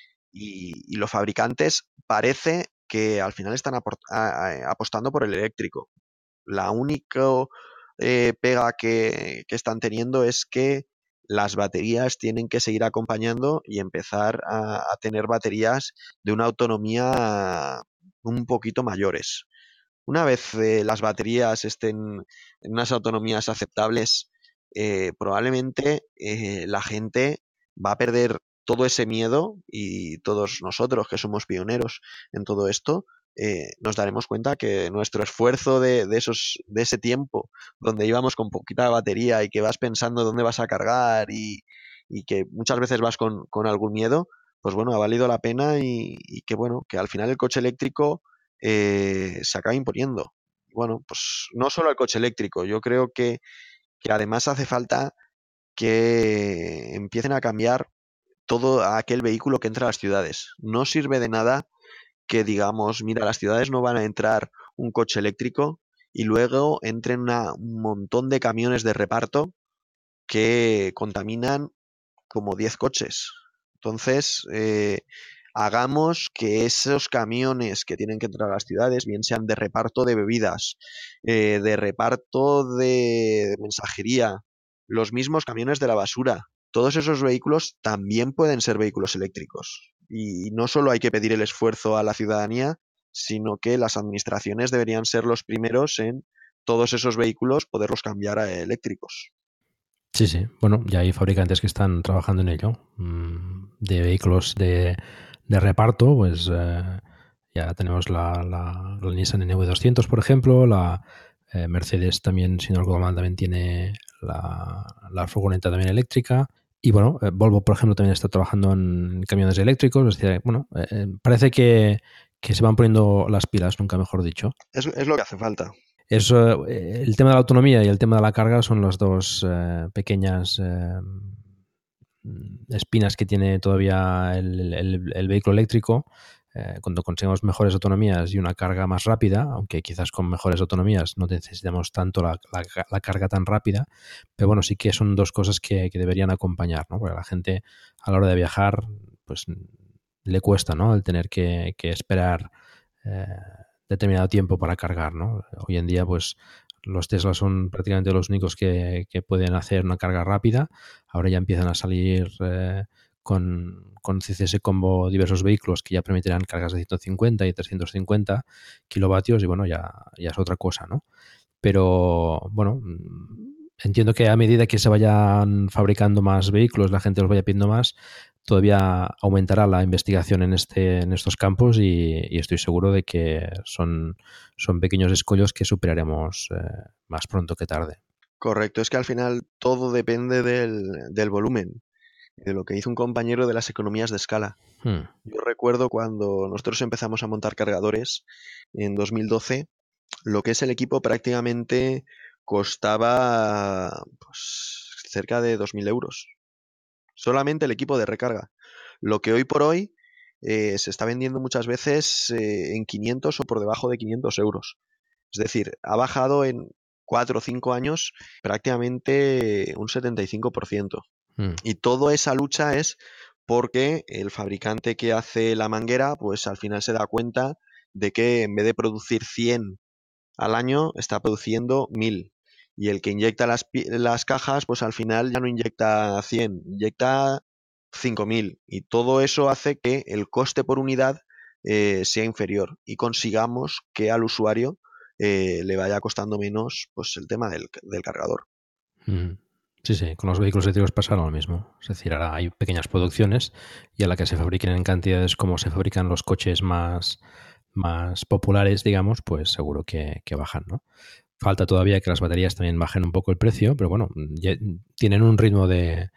y los fabricantes parece que al final están apostando por el eléctrico. La única pega que están teniendo es que las baterías tienen que seguir acompañando y empezar a tener baterías de una autonomía un poquito mayores. Una vez las baterías estén en unas autonomías aceptables, probablemente la gente va a perder todo ese miedo y todos nosotros que somos pioneros en todo esto, nos daremos cuenta que nuestro esfuerzo de ese tiempo donde íbamos con poquita batería y que vas pensando dónde vas a cargar y que muchas veces vas con algún miedo, pues bueno, ha valido la pena y que bueno, que al final el coche eléctrico se acaba imponiendo. Bueno, pues no solo el coche eléctrico, yo creo que además hace falta que empiecen a cambiar todo aquel vehículo que entra a las ciudades. No sirve de nada que digamos, mira, las ciudades no van a entrar un coche eléctrico y luego entren un montón de camiones de reparto que contaminan como 10 coches. Entonces, hagamos que esos camiones que tienen que entrar a las ciudades, bien sean de reparto de bebidas, de reparto de mensajería, los mismos camiones de la basura, todos esos vehículos también pueden ser vehículos eléctricos. Y no solo hay que pedir el esfuerzo a la ciudadanía, sino que las administraciones deberían ser los primeros en todos esos vehículos poderlos cambiar a eléctricos.
Sí, sí. Bueno, ya hay fabricantes que están trabajando en ello. De vehículos de reparto, pues ya tenemos la Nissan NV200, por ejemplo, la Mercedes también, si no recuerdo mal, también tiene la furgoneta también eléctrica. Y bueno, Volvo, por ejemplo, también está trabajando en camiones eléctricos. Es decir, bueno, parece que se van poniendo las pilas, nunca mejor dicho.
Es lo que hace falta.
Eso, el tema de la autonomía y el tema de la carga son las dos pequeñas espinas que tiene todavía el vehículo eléctrico. Cuando conseguimos mejores autonomías y una carga más rápida, aunque quizás con mejores autonomías no necesitamos tanto la carga tan rápida, pero bueno, sí que son dos cosas que deberían acompañar, ¿no? Porque a la gente a la hora de viajar pues le cuesta, ¿no? El tener que esperar eh, determinado tiempo para cargar, ¿no? Hoy en día, pues los Tesla son prácticamente los únicos que pueden hacer una carga rápida. Ahora ya empiezan a salir con CCS Combo diversos vehículos que ya permitirán cargas de 150 y 350 kilovatios y bueno, ya es otra cosa, ¿no? Pero bueno, entiendo que a medida que se vayan fabricando más vehículos, la gente los vaya pidiendo más, todavía aumentará la investigación en estos campos y estoy seguro de que son pequeños escollos que superaremos más pronto que tarde.
Correcto, es que al final todo depende del volumen, de lo que hizo un compañero de las economías de escala. Yo recuerdo cuando nosotros empezamos a montar cargadores en 2012, lo que es el equipo prácticamente costaba pues, cerca de 2.000 euros. Solamente el equipo de recarga. Lo que hoy por hoy se está vendiendo muchas veces en 500 o por debajo de 500 euros. Es decir, ha bajado en 4 o 5 años prácticamente un 75%. Y toda esa lucha es porque el fabricante que hace la manguera, pues al final se da cuenta de que en vez de producir 100 al año, está produciendo 1.000. Y el que inyecta las cajas, pues al final ya no inyecta 100, inyecta 5.000. Y todo eso hace que el coste por unidad sea inferior y consigamos que al usuario le vaya costando menos pues el tema del cargador.
Sí, sí, con los vehículos eléctricos pasa lo mismo. Es decir, ahora hay pequeñas producciones y a la que se fabriquen en cantidades como se fabrican los coches más populares, digamos, pues seguro que bajan, ¿no? Falta todavía que las baterías también bajen un poco el precio, pero bueno, ya tienen un ritmo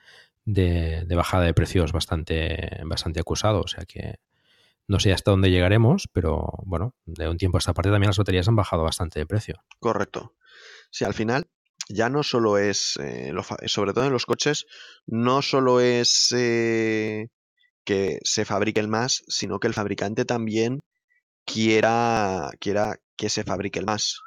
de bajada de precios bastante acusado, o sea que no sé hasta dónde llegaremos, pero bueno, de un tiempo a esta parte también las baterías han bajado bastante de precio.
Correcto. Si al final ya no solo es, sobre todo en los coches, no solo es que se fabriquen más, sino que el fabricante también quiera que se fabrique más.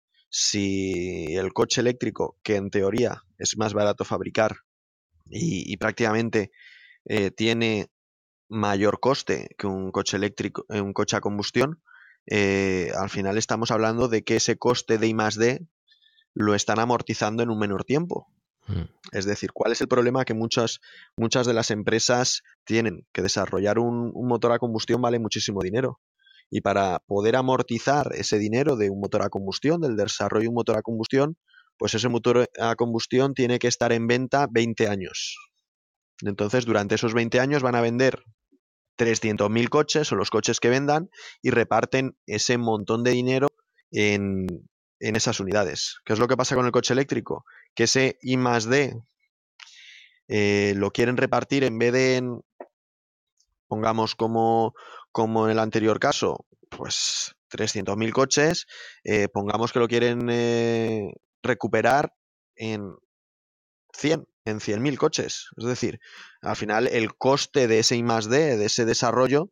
Si el coche eléctrico, que en teoría es más barato fabricar y prácticamente tiene mayor coste que un coche eléctrico, un coche a combustión, al final estamos hablando de que ese coste de I+D lo están amortizando en un menor tiempo.
Mm.
Es decir, ¿cuál es el problema? Que muchas de las empresas tienen que desarrollar un motor a combustión vale muchísimo dinero. Y para poder amortizar ese dinero de un motor a combustión, del desarrollo de un motor a combustión, pues ese motor a combustión tiene que estar en venta 20 años. Entonces, durante esos 20 años van a vender 300.000 coches o los coches que vendan y reparten ese montón de dinero en, en esas unidades. ¿Qué es lo que pasa con el coche eléctrico? Que ese I+D lo quieren repartir en vez de, pongamos como en el anterior caso, pues 300.000 coches, pongamos que lo quieren recuperar en 100.000 coches. Es decir, al final el coste de ese I+D, de ese desarrollo,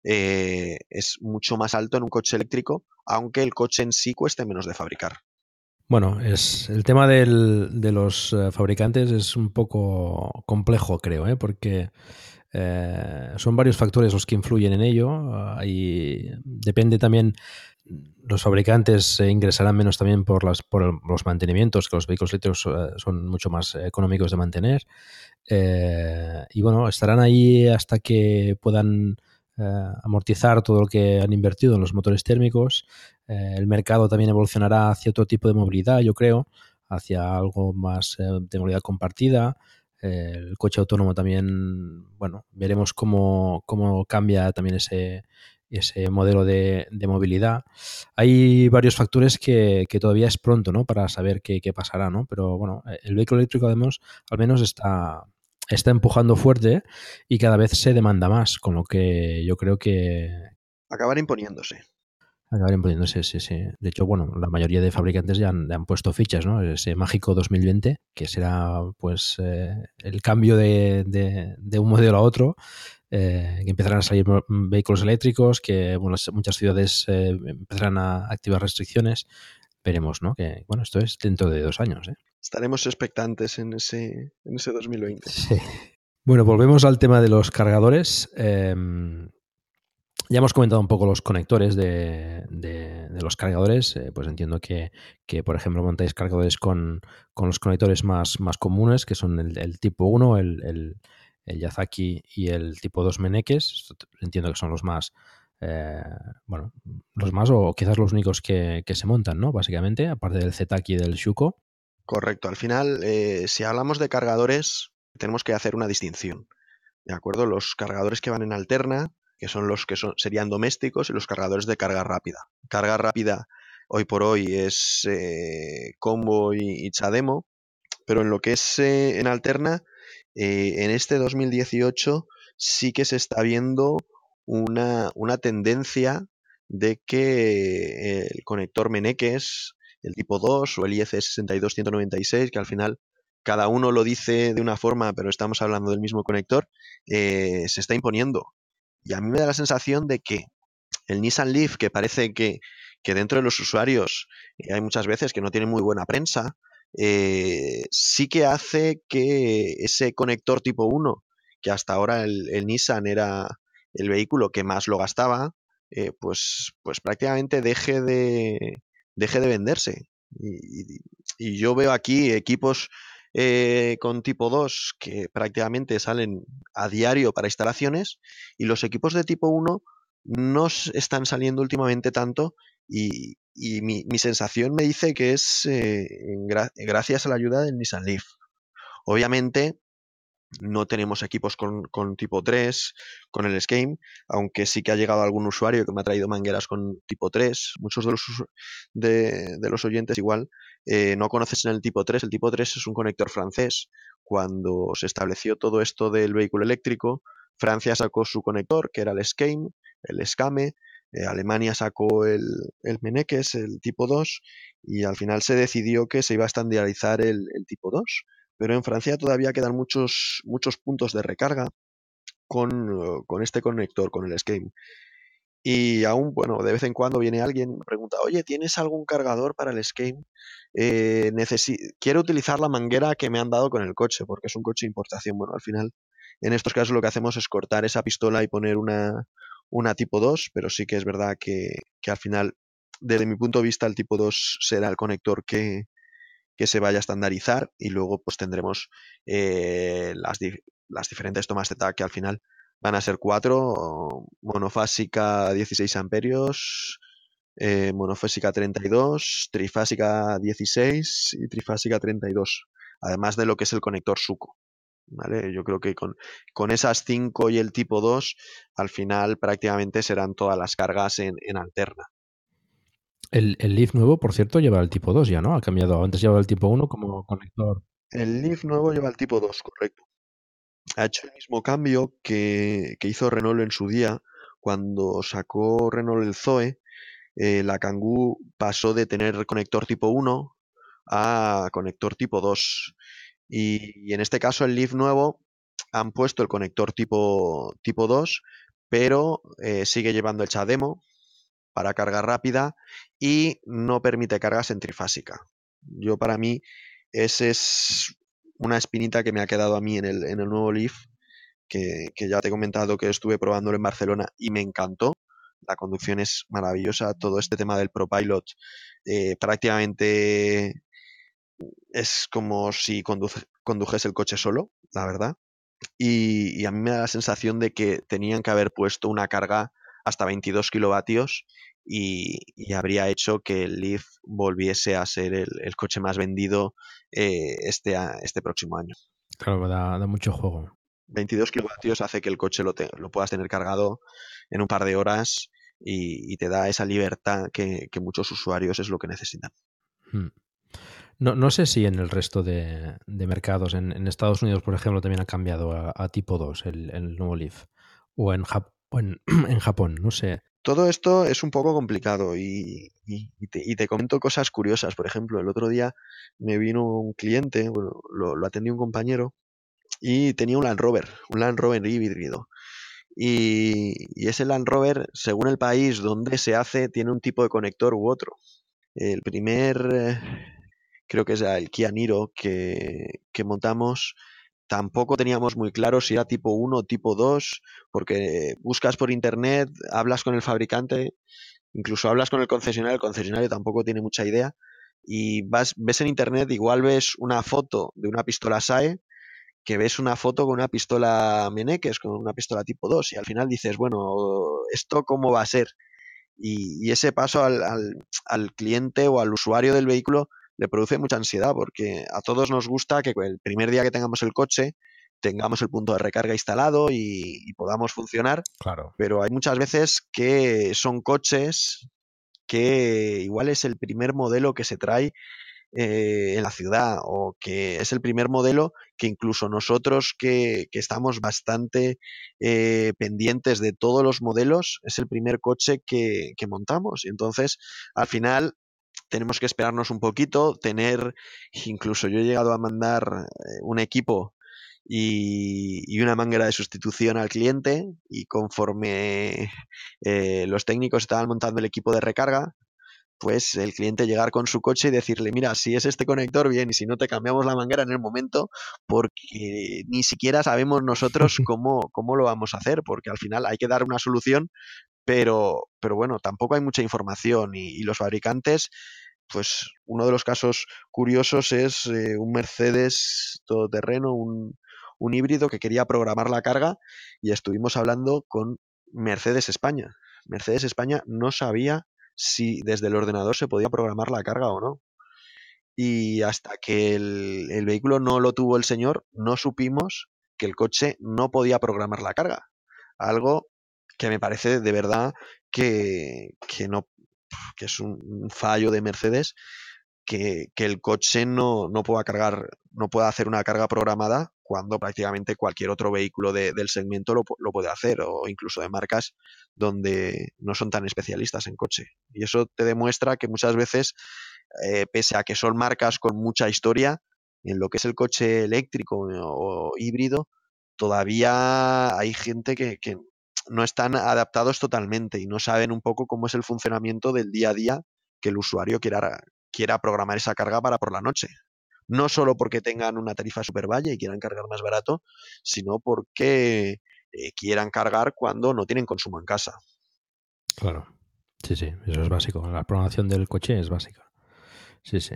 es mucho más alto en un coche eléctrico, aunque el coche en sí cueste menos de fabricar.
Bueno, es el tema de los fabricantes es un poco complejo, creo, ¿eh? Porque son varios factores los que influyen en ello y depende también, los fabricantes ingresarán menos también por los mantenimientos, que los vehículos eléctricos son mucho más económicos de mantener. Y bueno, estarán ahí hasta que puedan amortizar todo lo que han invertido en los motores térmicos. El mercado también evolucionará hacia otro tipo de movilidad, yo creo, hacia algo más de movilidad compartida. El coche autónomo también, bueno, veremos cómo cambia también ese modelo de movilidad. Hay varios factores que todavía es pronto, ¿no?, para saber qué pasará, ¿no? Pero bueno, el vehículo eléctrico además, al menos está empujando fuerte y cada vez se demanda más, con lo que yo creo que
Acabar imponiéndose.
acabar imponiéndose, sí, sí. De hecho, bueno, la mayoría de fabricantes ya han puesto fichas, ¿no? Ese mágico 2020, que será pues el cambio de un modelo a otro, que empezarán a salir vehículos eléctricos, que bueno, muchas ciudades empezarán a activar restricciones. Veremos, ¿no? Que bueno, esto es dentro de 2 años, ¿eh?
Estaremos expectantes en ese 2020.
Sí. Bueno, volvemos al tema de los cargadores. Ya hemos comentado un poco los conectores de los cargadores. Pues entiendo que, por ejemplo, montáis cargadores con los conectores más comunes, que son el tipo 1, el Yazaki y el tipo 2 Meneques. Entiendo que son los más, eh, bueno, los más o quizás los únicos que se montan, ¿no? Básicamente, aparte del Zetaki y del Shuko.
Correcto. Al final, si hablamos de cargadores, tenemos que hacer una distinción. ¿De acuerdo? Los cargadores que van en alterna, que son los que serían domésticos, y los cargadores de carga rápida. Carga rápida, hoy por hoy, es Combo y Chademo, pero en lo que es en alterna, en este 2018 sí que se está viendo una tendencia de que el conector Meneques, el tipo 2 o el IEC 62196, que al final cada uno lo dice de una forma, pero estamos hablando del mismo conector, se está imponiendo. Y a mí me da la sensación de que el Nissan Leaf, que parece que dentro de los usuarios hay muchas veces que no tiene muy buena prensa, sí que hace que ese conector tipo 1, que hasta ahora el Nissan era el vehículo que más lo gastaba, pues prácticamente deje de venderse. Y yo veo aquí equipos con tipo 2 que prácticamente salen a diario para instalaciones, y los equipos de tipo 1 no están saliendo últimamente tanto, y mi sensación me dice que es gracias a la ayuda del Nissan Leaf. Obviamente, no tenemos equipos con tipo 3, con el Scheme, aunque sí que ha llegado algún usuario que me ha traído mangueras con tipo 3. Muchos de los oyentes igual no conocen el tipo 3. El tipo 3 es un conector francés. Cuando se estableció todo esto del vehículo eléctrico, Francia sacó su conector, que era el Scheme, el Scame. Alemania sacó el Meneques, el tipo 2, y al final se decidió que se iba a estandarizar el tipo 2, pero en Francia todavía quedan muchos puntos de recarga con este conector, con el Scheme. Y aún, bueno, de vez en cuando viene alguien y me pregunta, oye, ¿tienes algún cargador para el Scheme? Quiero utilizar la manguera que me han dado con el coche, porque es un coche de importación. Bueno, al final, en estos casos lo que hacemos es cortar esa pistola y poner una tipo 2, pero sí que es verdad que al final, desde mi punto de vista, el tipo 2 será el conector que se vaya a estandarizar, y luego pues tendremos las diferentes tomas de TAC, que al final van a ser 4: monofásica 16 amperios, monofásica 32, trifásica 16 y trifásica 32, además de lo que es el conector SUCO. ¿Vale? Yo creo que con esas 5 y el tipo 2, al final prácticamente serán todas las cargas en alterna.
El Leaf nuevo, por cierto, lleva el tipo 2 ya, ¿no? Ha cambiado. Antes llevaba el tipo 1 como conector.
El Leaf nuevo lleva el tipo 2, correcto. Ha hecho el mismo cambio que hizo Renault en su día. Cuando sacó Renault el Zoe, la Kangoo pasó de tener conector tipo 1 a conector tipo 2. Y en este caso el Leaf nuevo han puesto el conector tipo 2, pero sigue llevando el CHAdeMO para carga rápida y no permite cargas en trifásica. Para mí, esa es una espinita que me ha quedado a mí en el nuevo Leaf, que ya te he comentado que estuve probándolo en Barcelona y me encantó. La conducción es maravillosa, todo este tema del ProPilot prácticamente es como si condujes el coche solo, la verdad. Y a mí me da la sensación de que tenían que haber puesto una carga hasta 22 kilovatios y habría hecho que el Leaf volviese a ser el coche más vendido este próximo año.
Claro, da mucho juego.
22 kilovatios hace que el coche lo puedas tener cargado en un par de horas y te da esa libertad que muchos usuarios es lo que necesitan.
Hmm. No sé si en el resto de mercados, en Estados Unidos, por ejemplo, también ha cambiado a tipo 2 el nuevo Leaf. O en Japón, no sé.
Todo esto es un poco complicado y te comento cosas curiosas. Por ejemplo, el otro día me vino un cliente, bueno, lo atendió un compañero y tenía un Land Rover híbrido. Y ese Land Rover, según el país donde se hace, tiene un tipo de conector u otro. El primer, creo que es el Kia Niro que montamos, tampoco teníamos muy claro si era tipo 1 o tipo 2, porque buscas por internet, hablas con el fabricante, incluso hablas con el concesionario tampoco tiene mucha idea, y ves en internet, igual ves una foto de una pistola SAE, que ves una foto con una pistola Meneques, con una pistola tipo 2, y al final dices, bueno, ¿esto cómo va a ser? Y ese paso al cliente o al usuario del vehículo le produce mucha ansiedad, porque a todos nos gusta que el primer día que tengamos el coche tengamos el punto de recarga instalado y podamos funcionar,
Claro.
pero hay muchas veces que son coches que igual es el primer modelo que se trae en la ciudad, o que es el primer modelo que incluso nosotros que estamos bastante pendientes de todos los modelos, es el primer coche que montamos. Y entonces, al final, tenemos que esperarnos un poquito, incluso yo he llegado a mandar un equipo y una manguera de sustitución al cliente, y conforme los técnicos estaban montando el equipo de recarga, pues el cliente llegar con su coche y decirle, mira, si es este conector, bien, y si no, te cambiamos la manguera en el momento, porque ni siquiera sabemos nosotros cómo lo vamos a hacer, porque al final hay que dar una solución, pero bueno, tampoco hay mucha información, y los fabricantes, pues uno de los casos curiosos es un Mercedes todoterreno, un híbrido que quería programar la carga, y estuvimos hablando con Mercedes España. Mercedes España no sabía si desde el ordenador se podía programar la carga o no. y hasta que el vehículo no lo tuvo el señor, no supimos que el coche no podía programar la carga. Algo que me parece de verdad que no, que es un fallo de Mercedes, que el coche no pueda cargar, no pueda hacer una carga programada cuando prácticamente cualquier otro vehículo del segmento lo puede hacer, o incluso de marcas donde no son tan especialistas en coche. Y eso te demuestra que muchas veces, pese a que son marcas con mucha historia, en lo que es el coche eléctrico o híbrido, todavía hay gente que no están adaptados totalmente y no saben un poco cómo es el funcionamiento del día a día que el usuario quiera programar esa carga para por la noche. No solo porque tengan una tarifa super valle y quieran cargar más barato, sino porque quieran cargar cuando no tienen consumo en casa.
Claro. Sí, sí, eso es básico. La programación del coche es básica. Sí, sí.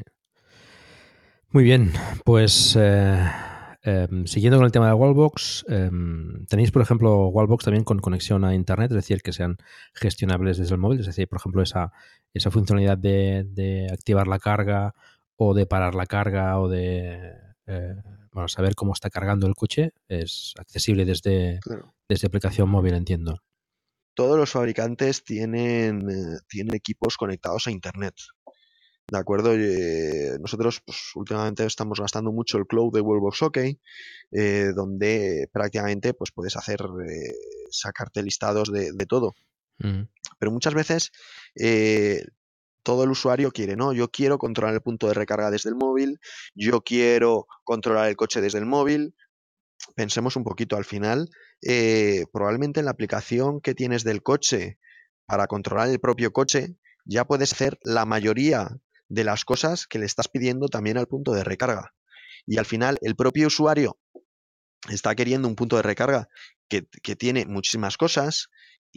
Muy bien, pues siguiendo con el tema de Wallbox, tenéis, por ejemplo, Wallbox también con conexión a Internet, es decir, que sean gestionables desde el móvil, es decir, por ejemplo, esa funcionalidad de activar la carga o de parar la carga o de bueno, saber cómo está cargando el coche es accesible
Claro.
desde aplicación móvil, entiendo.
Todos los fabricantes tienen equipos conectados a Internet. ¿De acuerdo? Nosotros pues, últimamente estamos gastando mucho el cloud de Wallbox OK, donde prácticamente pues, puedes sacarte listados de todo. Pero muchas veces todo el usuario quiere, ¿no? Yo quiero controlar el punto de recarga desde el móvil, yo quiero controlar el coche desde el móvil. Pensemos un poquito, al final, probablemente en la aplicación que tienes del coche para controlar el propio coche, ya puedes hacer la mayoría de las cosas que le estás pidiendo también al punto de recarga. Y al final, el propio usuario está queriendo un punto de recarga que tiene muchísimas cosas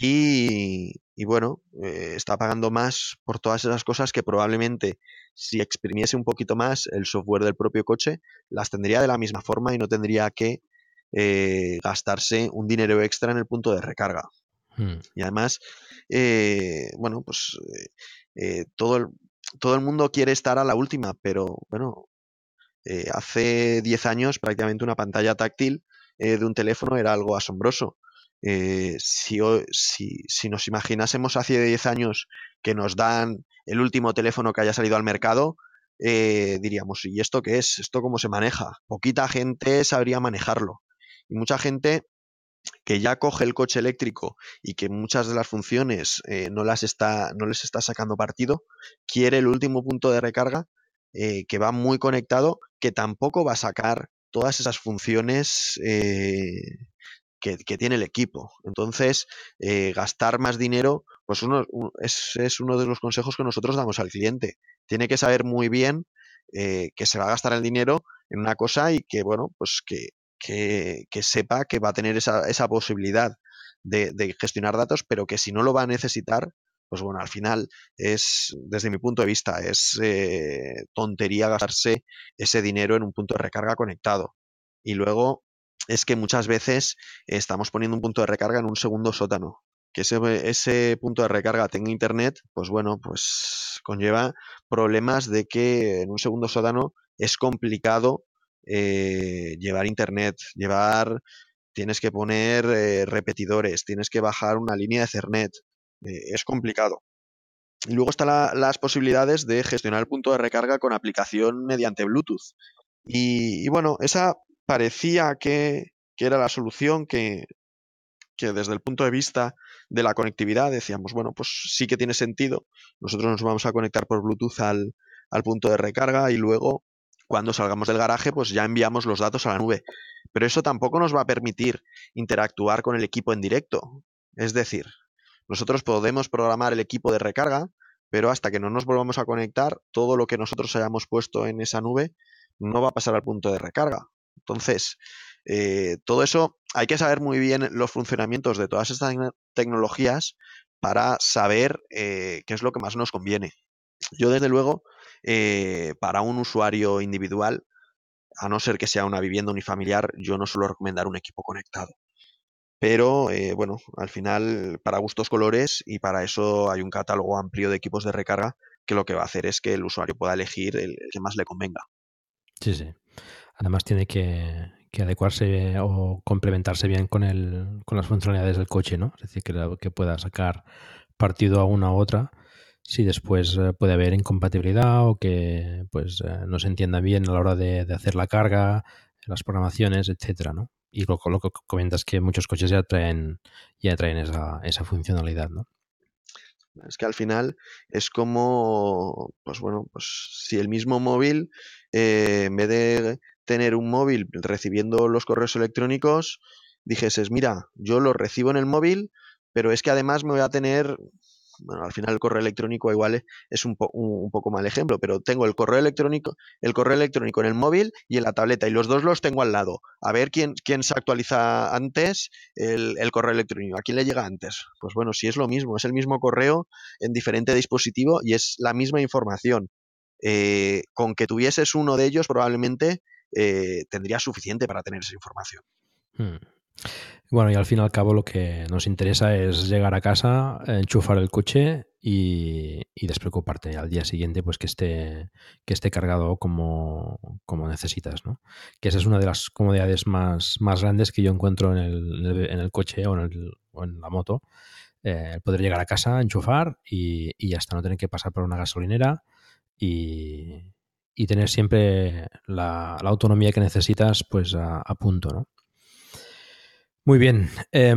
y bueno, está pagando más por todas esas cosas que probablemente si exprimiese un poquito más el software del propio coche, las tendría de la misma forma y no tendría que gastarse un dinero extra en el punto de recarga. Y además, bueno, pues todo el mundo quiere estar a la última, pero bueno, hace 10 años prácticamente una pantalla táctil de un teléfono era algo asombroso. Si nos imaginásemos hace 10 años que nos dan el último teléfono que haya salido al mercado, diríamos, ¿y esto qué es? ¿Esto cómo se maneja? Poquita gente sabría manejarlo. Y mucha gente que ya coge el coche eléctrico y que muchas de las funciones no les está sacando partido, quiere el último punto de recarga que va muy conectado, que tampoco va a sacar todas esas funciones que tiene el equipo. Entonces, gastar más dinero, pues es uno de los consejos que nosotros damos al cliente. Tiene que saber muy bien que se va a gastar el dinero en una cosa y que, bueno, pues que sepa que va a tener esa posibilidad de gestionar datos, pero que si no lo va a necesitar, pues bueno, al final desde mi punto de vista, es tontería gastarse ese dinero en un punto de recarga conectado. Y luego es que muchas veces estamos poniendo un punto de recarga en un segundo sótano. Que ese punto de recarga tenga internet, pues bueno, pues conlleva problemas de que en un segundo sótano es complicado llevar internet, tienes que poner repetidores, tienes que bajar una línea de Ethernet, es complicado. Y luego están las posibilidades de gestionar el punto de recarga con aplicación mediante Bluetooth. Y bueno, esa parecía que era la solución que desde el punto de vista de la conectividad decíamos, bueno, pues sí que tiene sentido. Nosotros nos vamos a conectar por Bluetooth al punto de recarga y luego cuando salgamos del garaje pues ya enviamos los datos a la nube. Pero eso tampoco nos va a permitir interactuar con el equipo en directo. Es decir, nosotros podemos programar el equipo de recarga, pero hasta que no nos volvamos a conectar, todo lo que nosotros hayamos puesto en esa nube no va a pasar al punto de recarga. Entonces, todo eso hay que saber muy bien los funcionamientos de todas estas tecnologías para saber qué es lo que más nos conviene. Yo, desde luego, para un usuario individual, a no ser que sea una vivienda unifamiliar, yo no suelo recomendar un equipo conectado. Pero bueno, al final, para gustos colores, y para eso hay un catálogo amplio de equipos de recarga que lo que va a hacer es que el usuario pueda elegir el que más le convenga.
Sí, sí. Además tiene que adecuarse o complementarse bien con las funcionalidades del coche, ¿no? Es decir, que pueda sacar partido a una u otra si después puede haber incompatibilidad o que pues no se entienda bien a la hora de hacer la carga, las programaciones, etcétera, ¿no? Y lo que comentas que muchos coches ya traen esa funcionalidad, ¿no?
Es que al final es como, pues bueno, pues si el mismo móvil, en vez de tener un móvil recibiendo los correos electrónicos, dijeses, mira, yo los recibo en el móvil, pero es que además me voy a tener, bueno, al final el correo electrónico igual es un poco mal ejemplo, pero tengo el correo electrónico en el móvil y en la tableta, y los dos los tengo al lado. A ver quién se actualiza antes el correo electrónico, a quién le llega antes. Pues bueno, si es lo mismo, es el mismo correo en diferente dispositivo y es la misma información. Con que tuvieses uno de ellos, probablemente tendría suficiente para tener esa información.
Bueno, y al fin y al cabo lo que nos interesa es llegar a casa, enchufar el coche y despreocuparte al día siguiente pues que esté cargado como necesitas, ¿no? Que esa es una de las comodidades más grandes que yo encuentro en el coche o en la moto. El poder llegar a casa, enchufar y hasta no tener que pasar por una gasolinera y tener siempre la autonomía que necesitas pues a punto, ¿no? Muy bien.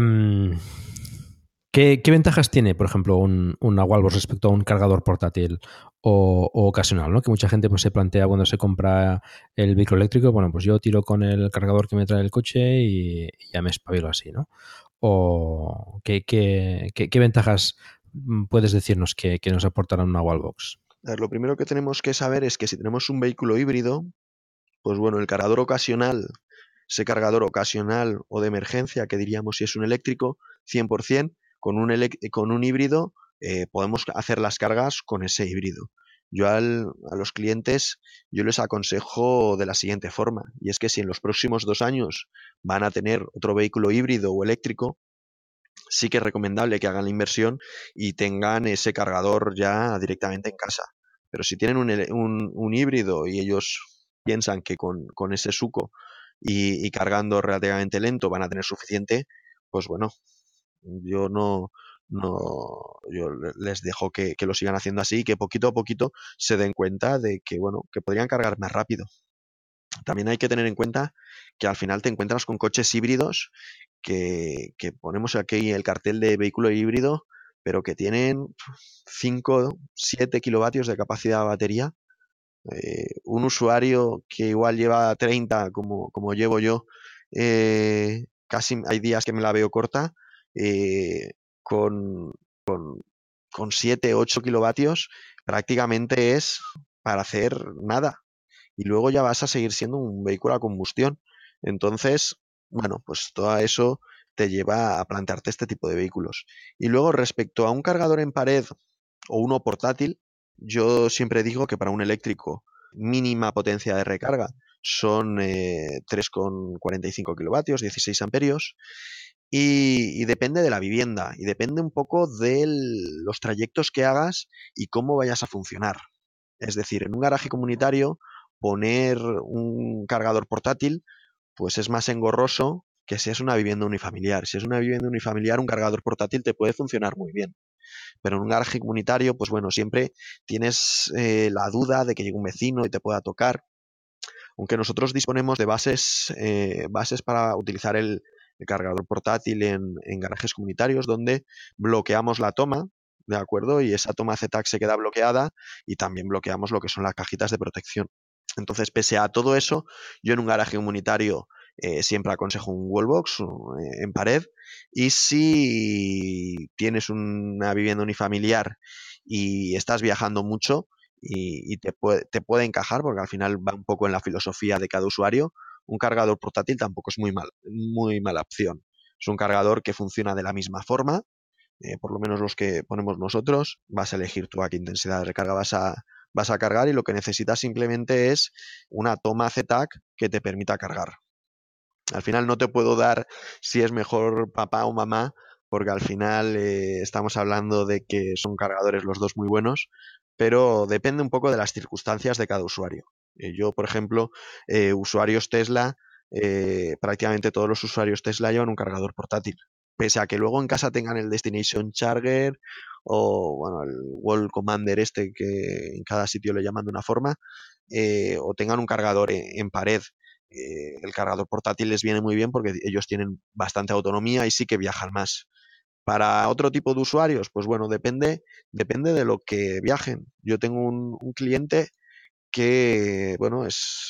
¿Qué ventajas tiene, por ejemplo, una Wallbox respecto a un cargador portátil o ocasional, ¿no? Que mucha gente pues, se plantea cuando se compra el vehículo eléctrico, bueno, pues yo tiro con el cargador que me trae el coche y ya me espabilo así, ¿no? ¿O qué ventajas puedes decirnos que nos aportará una Wallbox?
A ver, lo primero que tenemos que saber es que si tenemos un vehículo híbrido, pues bueno, el cargador ocasional, ese cargador ocasional o de emergencia, que diríamos si es un eléctrico, 100%, con un híbrido podemos hacer las cargas con ese híbrido. A los clientes yo les aconsejo de la siguiente forma, y es que si en los próximos 2 años van a tener otro vehículo híbrido o eléctrico, sí que es recomendable que hagan la inversión y tengan ese cargador ya directamente en casa. Pero si tienen un híbrido y ellos piensan que con ese suco y cargando relativamente lento van a tener suficiente, pues bueno, yo yo les dejo que lo sigan haciendo así y que poquito a poquito se den cuenta de que, bueno, que podrían cargar más rápido. También hay que tener en cuenta que al final te encuentras con coches híbridos que ponemos aquí el cartel de vehículo híbrido, pero que tienen 5, 7 kilovatios de capacidad de batería. Un usuario que igual lleva 30, como llevo yo, casi hay días que me la veo corta, eh, con, con 7, 8 kilovatios, prácticamente es para hacer nada. Y luego ya vas a seguir siendo un vehículo a combustión. Entonces, bueno, pues todo eso te lleva a plantearte este tipo de vehículos. Y luego, respecto a un cargador en pared o uno portátil, yo siempre digo que para un eléctrico mínima potencia de recarga son 3,45 kilovatios, 16 amperios, y depende de la vivienda y depende un poco de los trayectos que hagas y cómo vayas a funcionar. Es decir, en un garaje comunitario, poner un cargador portátil, pues es más engorroso que si es una vivienda unifamiliar. Si es una vivienda unifamiliar, un cargador portátil te puede funcionar muy bien. Pero en un garaje comunitario, pues bueno, siempre tienes la duda de que llegue un vecino y te pueda tocar. Aunque nosotros disponemos de bases para utilizar el cargador portátil en garajes comunitarios, donde bloqueamos la toma, ¿de acuerdo? Y esa toma ZTAC se queda bloqueada y también bloqueamos lo que son las cajitas de protección. Entonces, pese a todo eso, yo en un garaje comunitario siempre aconsejo un wallbox en pared, y si tienes una vivienda unifamiliar y estás viajando mucho y te puede encajar, porque al final va un poco en la filosofía de cada usuario, un cargador portátil tampoco es muy mala opción. Es un cargador que funciona de la misma forma, por lo menos los que ponemos nosotros. Vas a elegir tú a qué intensidad de recarga vas a cargar, y lo que necesitas simplemente es una toma ZTAC que te permita cargar. Al final no te puedo dar si es mejor papá o mamá, porque al final estamos hablando de que son cargadores los dos muy buenos, pero depende un poco de las circunstancias de cada usuario. Yo, por ejemplo, usuarios Tesla, prácticamente todos los usuarios Tesla llevan un cargador portátil, pese a que luego en casa tengan el Destination Charger o bueno, el Wall Commander este que en cada sitio le llaman de una forma, o tengan un cargador en pared. El cargador portátil les viene muy bien porque ellos tienen bastante autonomía y sí que viajan más. Para otro tipo de usuarios, pues bueno, depende de lo que viajen. Yo tengo un cliente que, bueno,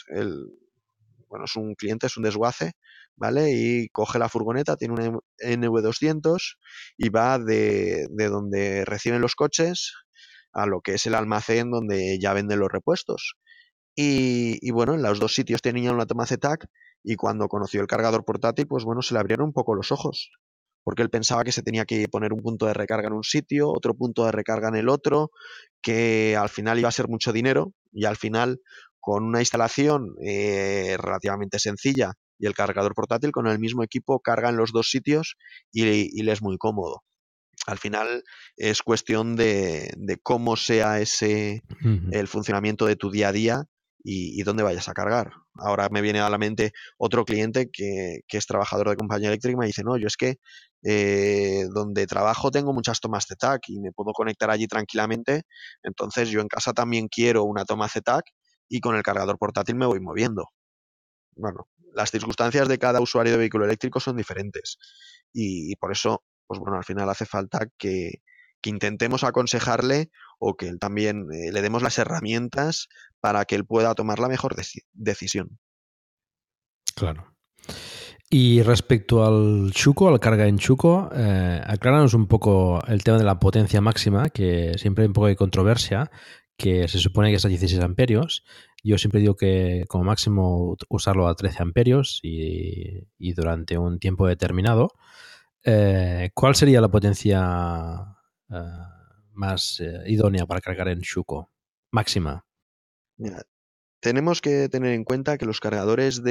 es un cliente, es un desguace, ¿vale? Y coge la furgoneta, tiene un NV200 y va de donde reciben los coches a lo que es el almacén donde ya venden los repuestos. Y bueno, en los dos sitios tenían una toma ZTAC y cuando conoció el cargador portátil, pues bueno, se le abrieron un poco los ojos, porque él pensaba que se tenía que poner un punto de recarga en un sitio, otro punto de recarga en el otro, que al final iba a ser mucho dinero y al final con una instalación relativamente sencilla y el cargador portátil con el mismo equipo carga en los dos sitios y le es muy cómodo. Al final es cuestión de cómo sea el funcionamiento de tu día a día y dónde vayas a cargar. Ahora me viene a la mente otro cliente que es trabajador de compañía eléctrica y me dice, no, yo es que donde trabajo tengo muchas tomas ZTAC y me puedo conectar allí tranquilamente, entonces yo en casa también quiero una toma ZTAC y con el cargador portátil me voy moviendo. Bueno, las circunstancias de cada usuario de vehículo eléctrico son diferentes y por eso, pues bueno, al final hace falta que intentemos aconsejarle o que él también le demos las herramientas para que él pueda tomar la mejor decisión.
Claro. Y respecto al Chuco, al carga en Chuco, acláranos un poco el tema de la potencia máxima, que siempre hay un poco de controversia, que se supone que es a 16 amperios. Yo siempre digo que como máximo usarlo a 13 amperios y durante un tiempo determinado. ¿Cuál sería la potencia más idónea para cargar en Chuco? Máxima.
Mira, tenemos que tener en cuenta que los cargadores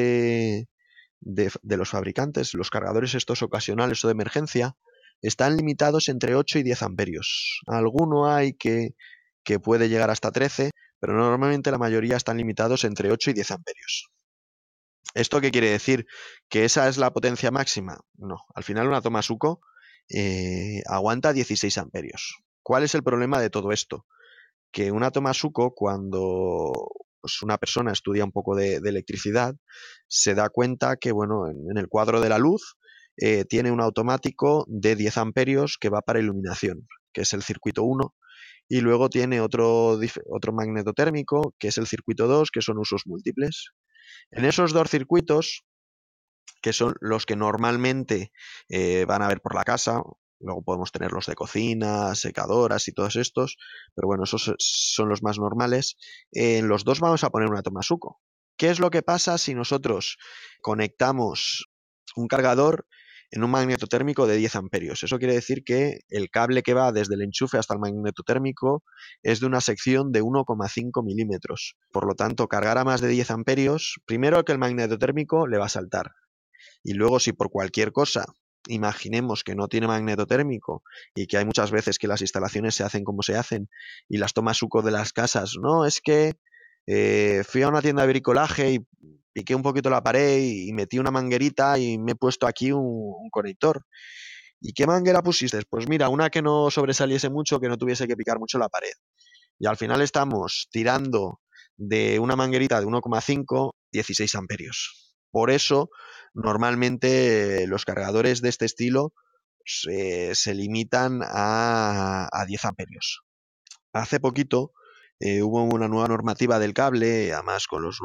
de los fabricantes, los cargadores estos ocasionales o de emergencia, están limitados entre 8 y 10 amperios. Alguno hay que puede llegar hasta 13, pero normalmente la mayoría están limitados entre 8 y 10 amperios. ¿Esto qué quiere decir? ¿Que esa es la potencia máxima? No, al final una toma Suco aguanta 16 amperios. ¿Cuál es el problema de todo esto? Que una toma Suco, cuando pues, una persona estudia un poco de electricidad, se da cuenta que, bueno, en el cuadro de la luz tiene un automático de 10 amperios que va para iluminación, que es el circuito 1, y luego tiene otro magnetotérmico, que es el circuito 2, que son usos múltiples. En esos dos circuitos, que son los que normalmente van a ver por la casa, luego podemos tener los de cocina, secadoras y todos estos, pero bueno, esos son los más normales. En los dos vamos a poner una toma Suco. ¿Qué es lo que pasa si nosotros conectamos un cargador en un magnetotérmico de 10 amperios? Eso quiere decir que el cable que va desde el enchufe hasta el magnetotérmico es de una sección de 1,5 milímetros. Por lo tanto, cargar a más de 10 amperios, primero que el magnetotérmico le va a saltar. Y luego, si por cualquier cosa imaginemos que no tiene magnetotérmico y que hay muchas veces que las instalaciones se hacen como se hacen y las tomas Suco de las casas, no, es que fui a una tienda de bricolaje y piqué un poquito la pared y metí una manguerita y me he puesto aquí un conector. ¿Y qué manguera pusiste? Pues mira, una que no sobresaliese mucho, que no tuviese que picar mucho la pared. Y al final estamos tirando de una manguerita de 1,5, 16 amperios. Por eso, normalmente los cargadores de este estilo se limitan a 10 amperios. Hace poquito hubo una nueva normativa del cable, además con los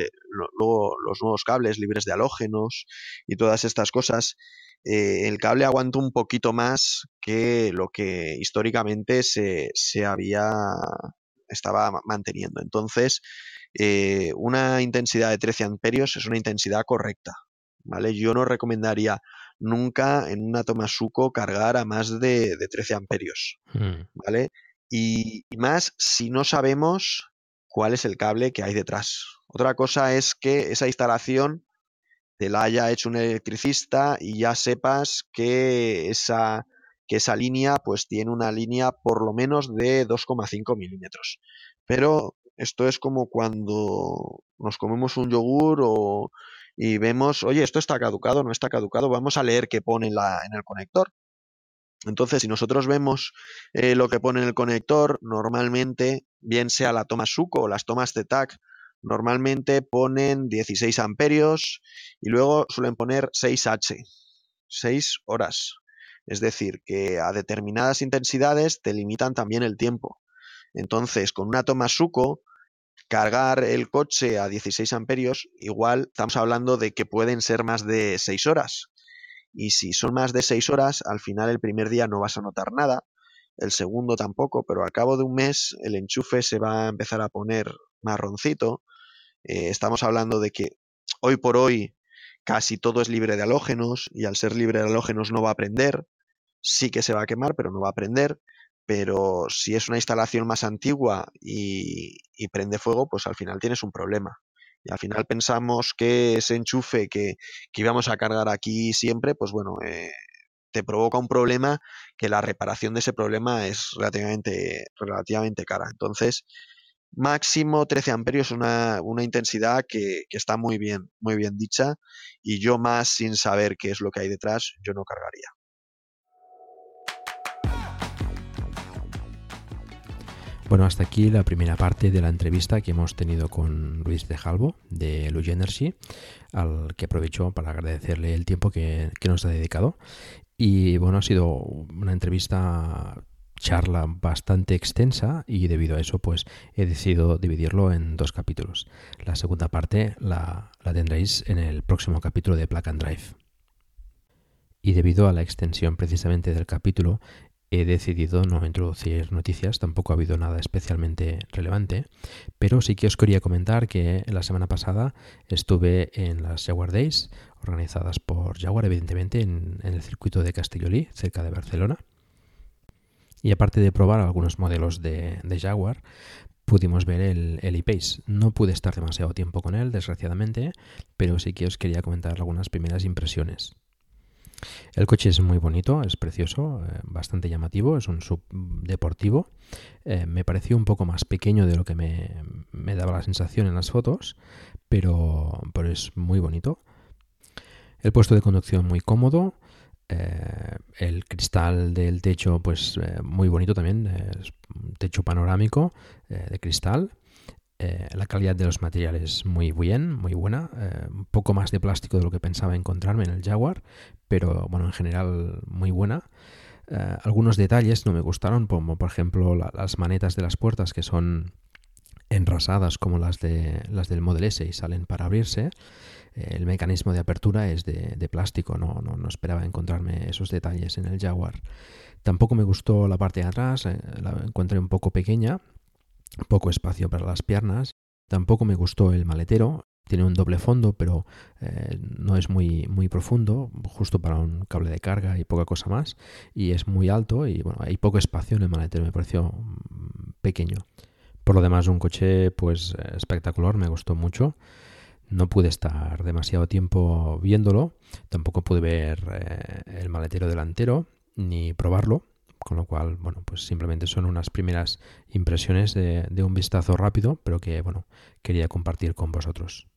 los nuevos cables libres de halógenos y todas estas cosas. El cable aguantó un poquito más que lo que históricamente estaba manteniendo. Entonces, una intensidad de 13 amperios es una intensidad correcta, ¿vale? Yo no recomendaría nunca en una toma Suco cargar a más de 13 amperios, ¿vale? Y más si no sabemos cuál es el cable que hay detrás. Otra cosa es que esa instalación te la haya hecho un electricista y ya sepas que que esa línea pues tiene una línea por lo menos de 2,5 milímetros. Pero esto es como cuando nos comemos un yogur y vemos, oye, esto está caducado, no está caducado, vamos a leer qué pone en el conector. Entonces, si nosotros vemos lo que pone en el conector, normalmente, bien sea la toma Suco o las tomas ZTAC, normalmente ponen 16 amperios y luego suelen poner 6H, 6 horas. Es decir, que a determinadas intensidades te limitan también el tiempo. Entonces, con una toma Suco, cargar el coche a 16 amperios, igual estamos hablando de que pueden ser más de 6 horas. Y si son más de 6 horas, al final el primer día no vas a notar nada, el segundo tampoco, pero al cabo de un mes el enchufe se va a empezar a poner marroncito. Estamos hablando de que hoy por hoy casi todo es libre de halógenos y al ser libre de halógenos no va a prender. Sí que se va a quemar, pero no va a prender. Pero si es una instalación más antigua y prende fuego, pues al final tienes un problema. Y al final pensamos que ese enchufe que íbamos a cargar aquí siempre, pues bueno, te provoca un problema que la reparación de ese problema es relativamente cara. Entonces, máximo 13 amperios es una intensidad que está muy bien dicha, y yo más sin saber qué es lo que hay detrás, yo no cargaría.
Bueno, hasta aquí la primera parte de la entrevista que hemos tenido con Luis de Jalbo de Luge Energy, al que aprovecho para agradecerle el tiempo que nos ha dedicado. Y bueno, ha sido una charla bastante extensa y debido a eso pues he decidido dividirlo en 2 capítulos. La segunda parte la tendréis en el próximo capítulo de Plug and Drive. Y debido a la extensión precisamente del capítulo, he decidido no introducir noticias, tampoco ha habido nada especialmente relevante, pero sí que os quería comentar que la semana pasada estuve en las Jaguar Days, organizadas por Jaguar, evidentemente, en el circuito de Castellolí, cerca de Barcelona. Y aparte de probar algunos modelos de Jaguar, pudimos ver el E-Pace. No pude estar demasiado tiempo con él, desgraciadamente, pero sí que os quería comentar algunas primeras impresiones. El coche es muy bonito, es precioso, bastante llamativo, es un sub deportivo. Me pareció un poco más pequeño de lo que me daba la sensación en las fotos, pero es muy bonito. El puesto de conducción muy cómodo, el cristal del techo pues muy bonito también, es un techo panorámico de cristal. La calidad de los materiales muy buena, un poco más de plástico de lo que pensaba encontrarme en el Jaguar, pero bueno, en general muy buena. Algunos detalles no me gustaron, como por ejemplo las manetas de las puertas, que son enrasadas como las del Model S y salen para abrirse. El mecanismo de apertura es de plástico, no esperaba encontrarme esos detalles en el Jaguar. Tampoco me gustó la parte de atrás, la encontré un poco pequeña, poco espacio para las piernas. Tampoco me gustó el maletero. Tiene un doble fondo, pero no es muy profundo, justo para un cable de carga y poca cosa más. Y es muy alto y bueno, hay poco espacio en el maletero, me pareció pequeño. Por lo demás, un coche pues espectacular, me gustó mucho. No pude estar demasiado tiempo viéndolo, tampoco pude ver el maletero delantero ni probarlo. Con lo cual, bueno, pues simplemente son unas primeras impresiones de un vistazo rápido, pero que, bueno, quería compartir con vosotros.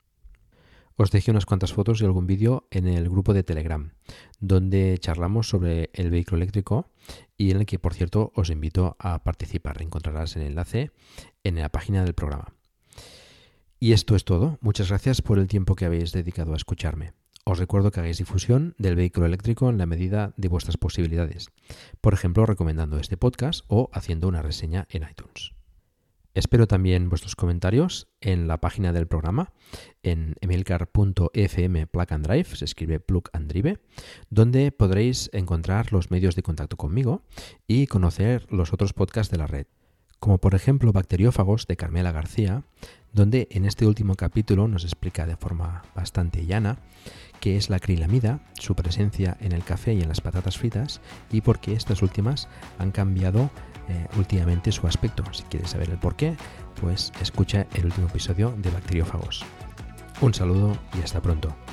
Os dejé unas cuantas fotos y algún vídeo en el grupo de Telegram, donde charlamos sobre el vehículo eléctrico y en el que, por cierto, os invito a participar. Encontrarás el enlace en la página del programa. Y esto es todo. Muchas gracias por el tiempo que habéis dedicado a escucharme. Os recuerdo que hagáis difusión del vehículo eléctrico en la medida de vuestras posibilidades, por ejemplo, recomendando este podcast o haciendo una reseña en iTunes. Espero también vuestros comentarios en la página del programa, en emilcar.fm Plug and Drive, se escribe Plug and Drive, donde podréis encontrar los medios de contacto conmigo y conocer los otros podcasts de la red, como por ejemplo Bacteriófagos de Carmela García, donde en este último capítulo nos explica de forma bastante llana qué es la acrilamida, su presencia en el café y en las patatas fritas y por qué estas últimas han cambiado últimamente su aspecto. Si quieres saber el por qué, pues escucha el último episodio de Bacteriófagos. Un saludo y hasta pronto.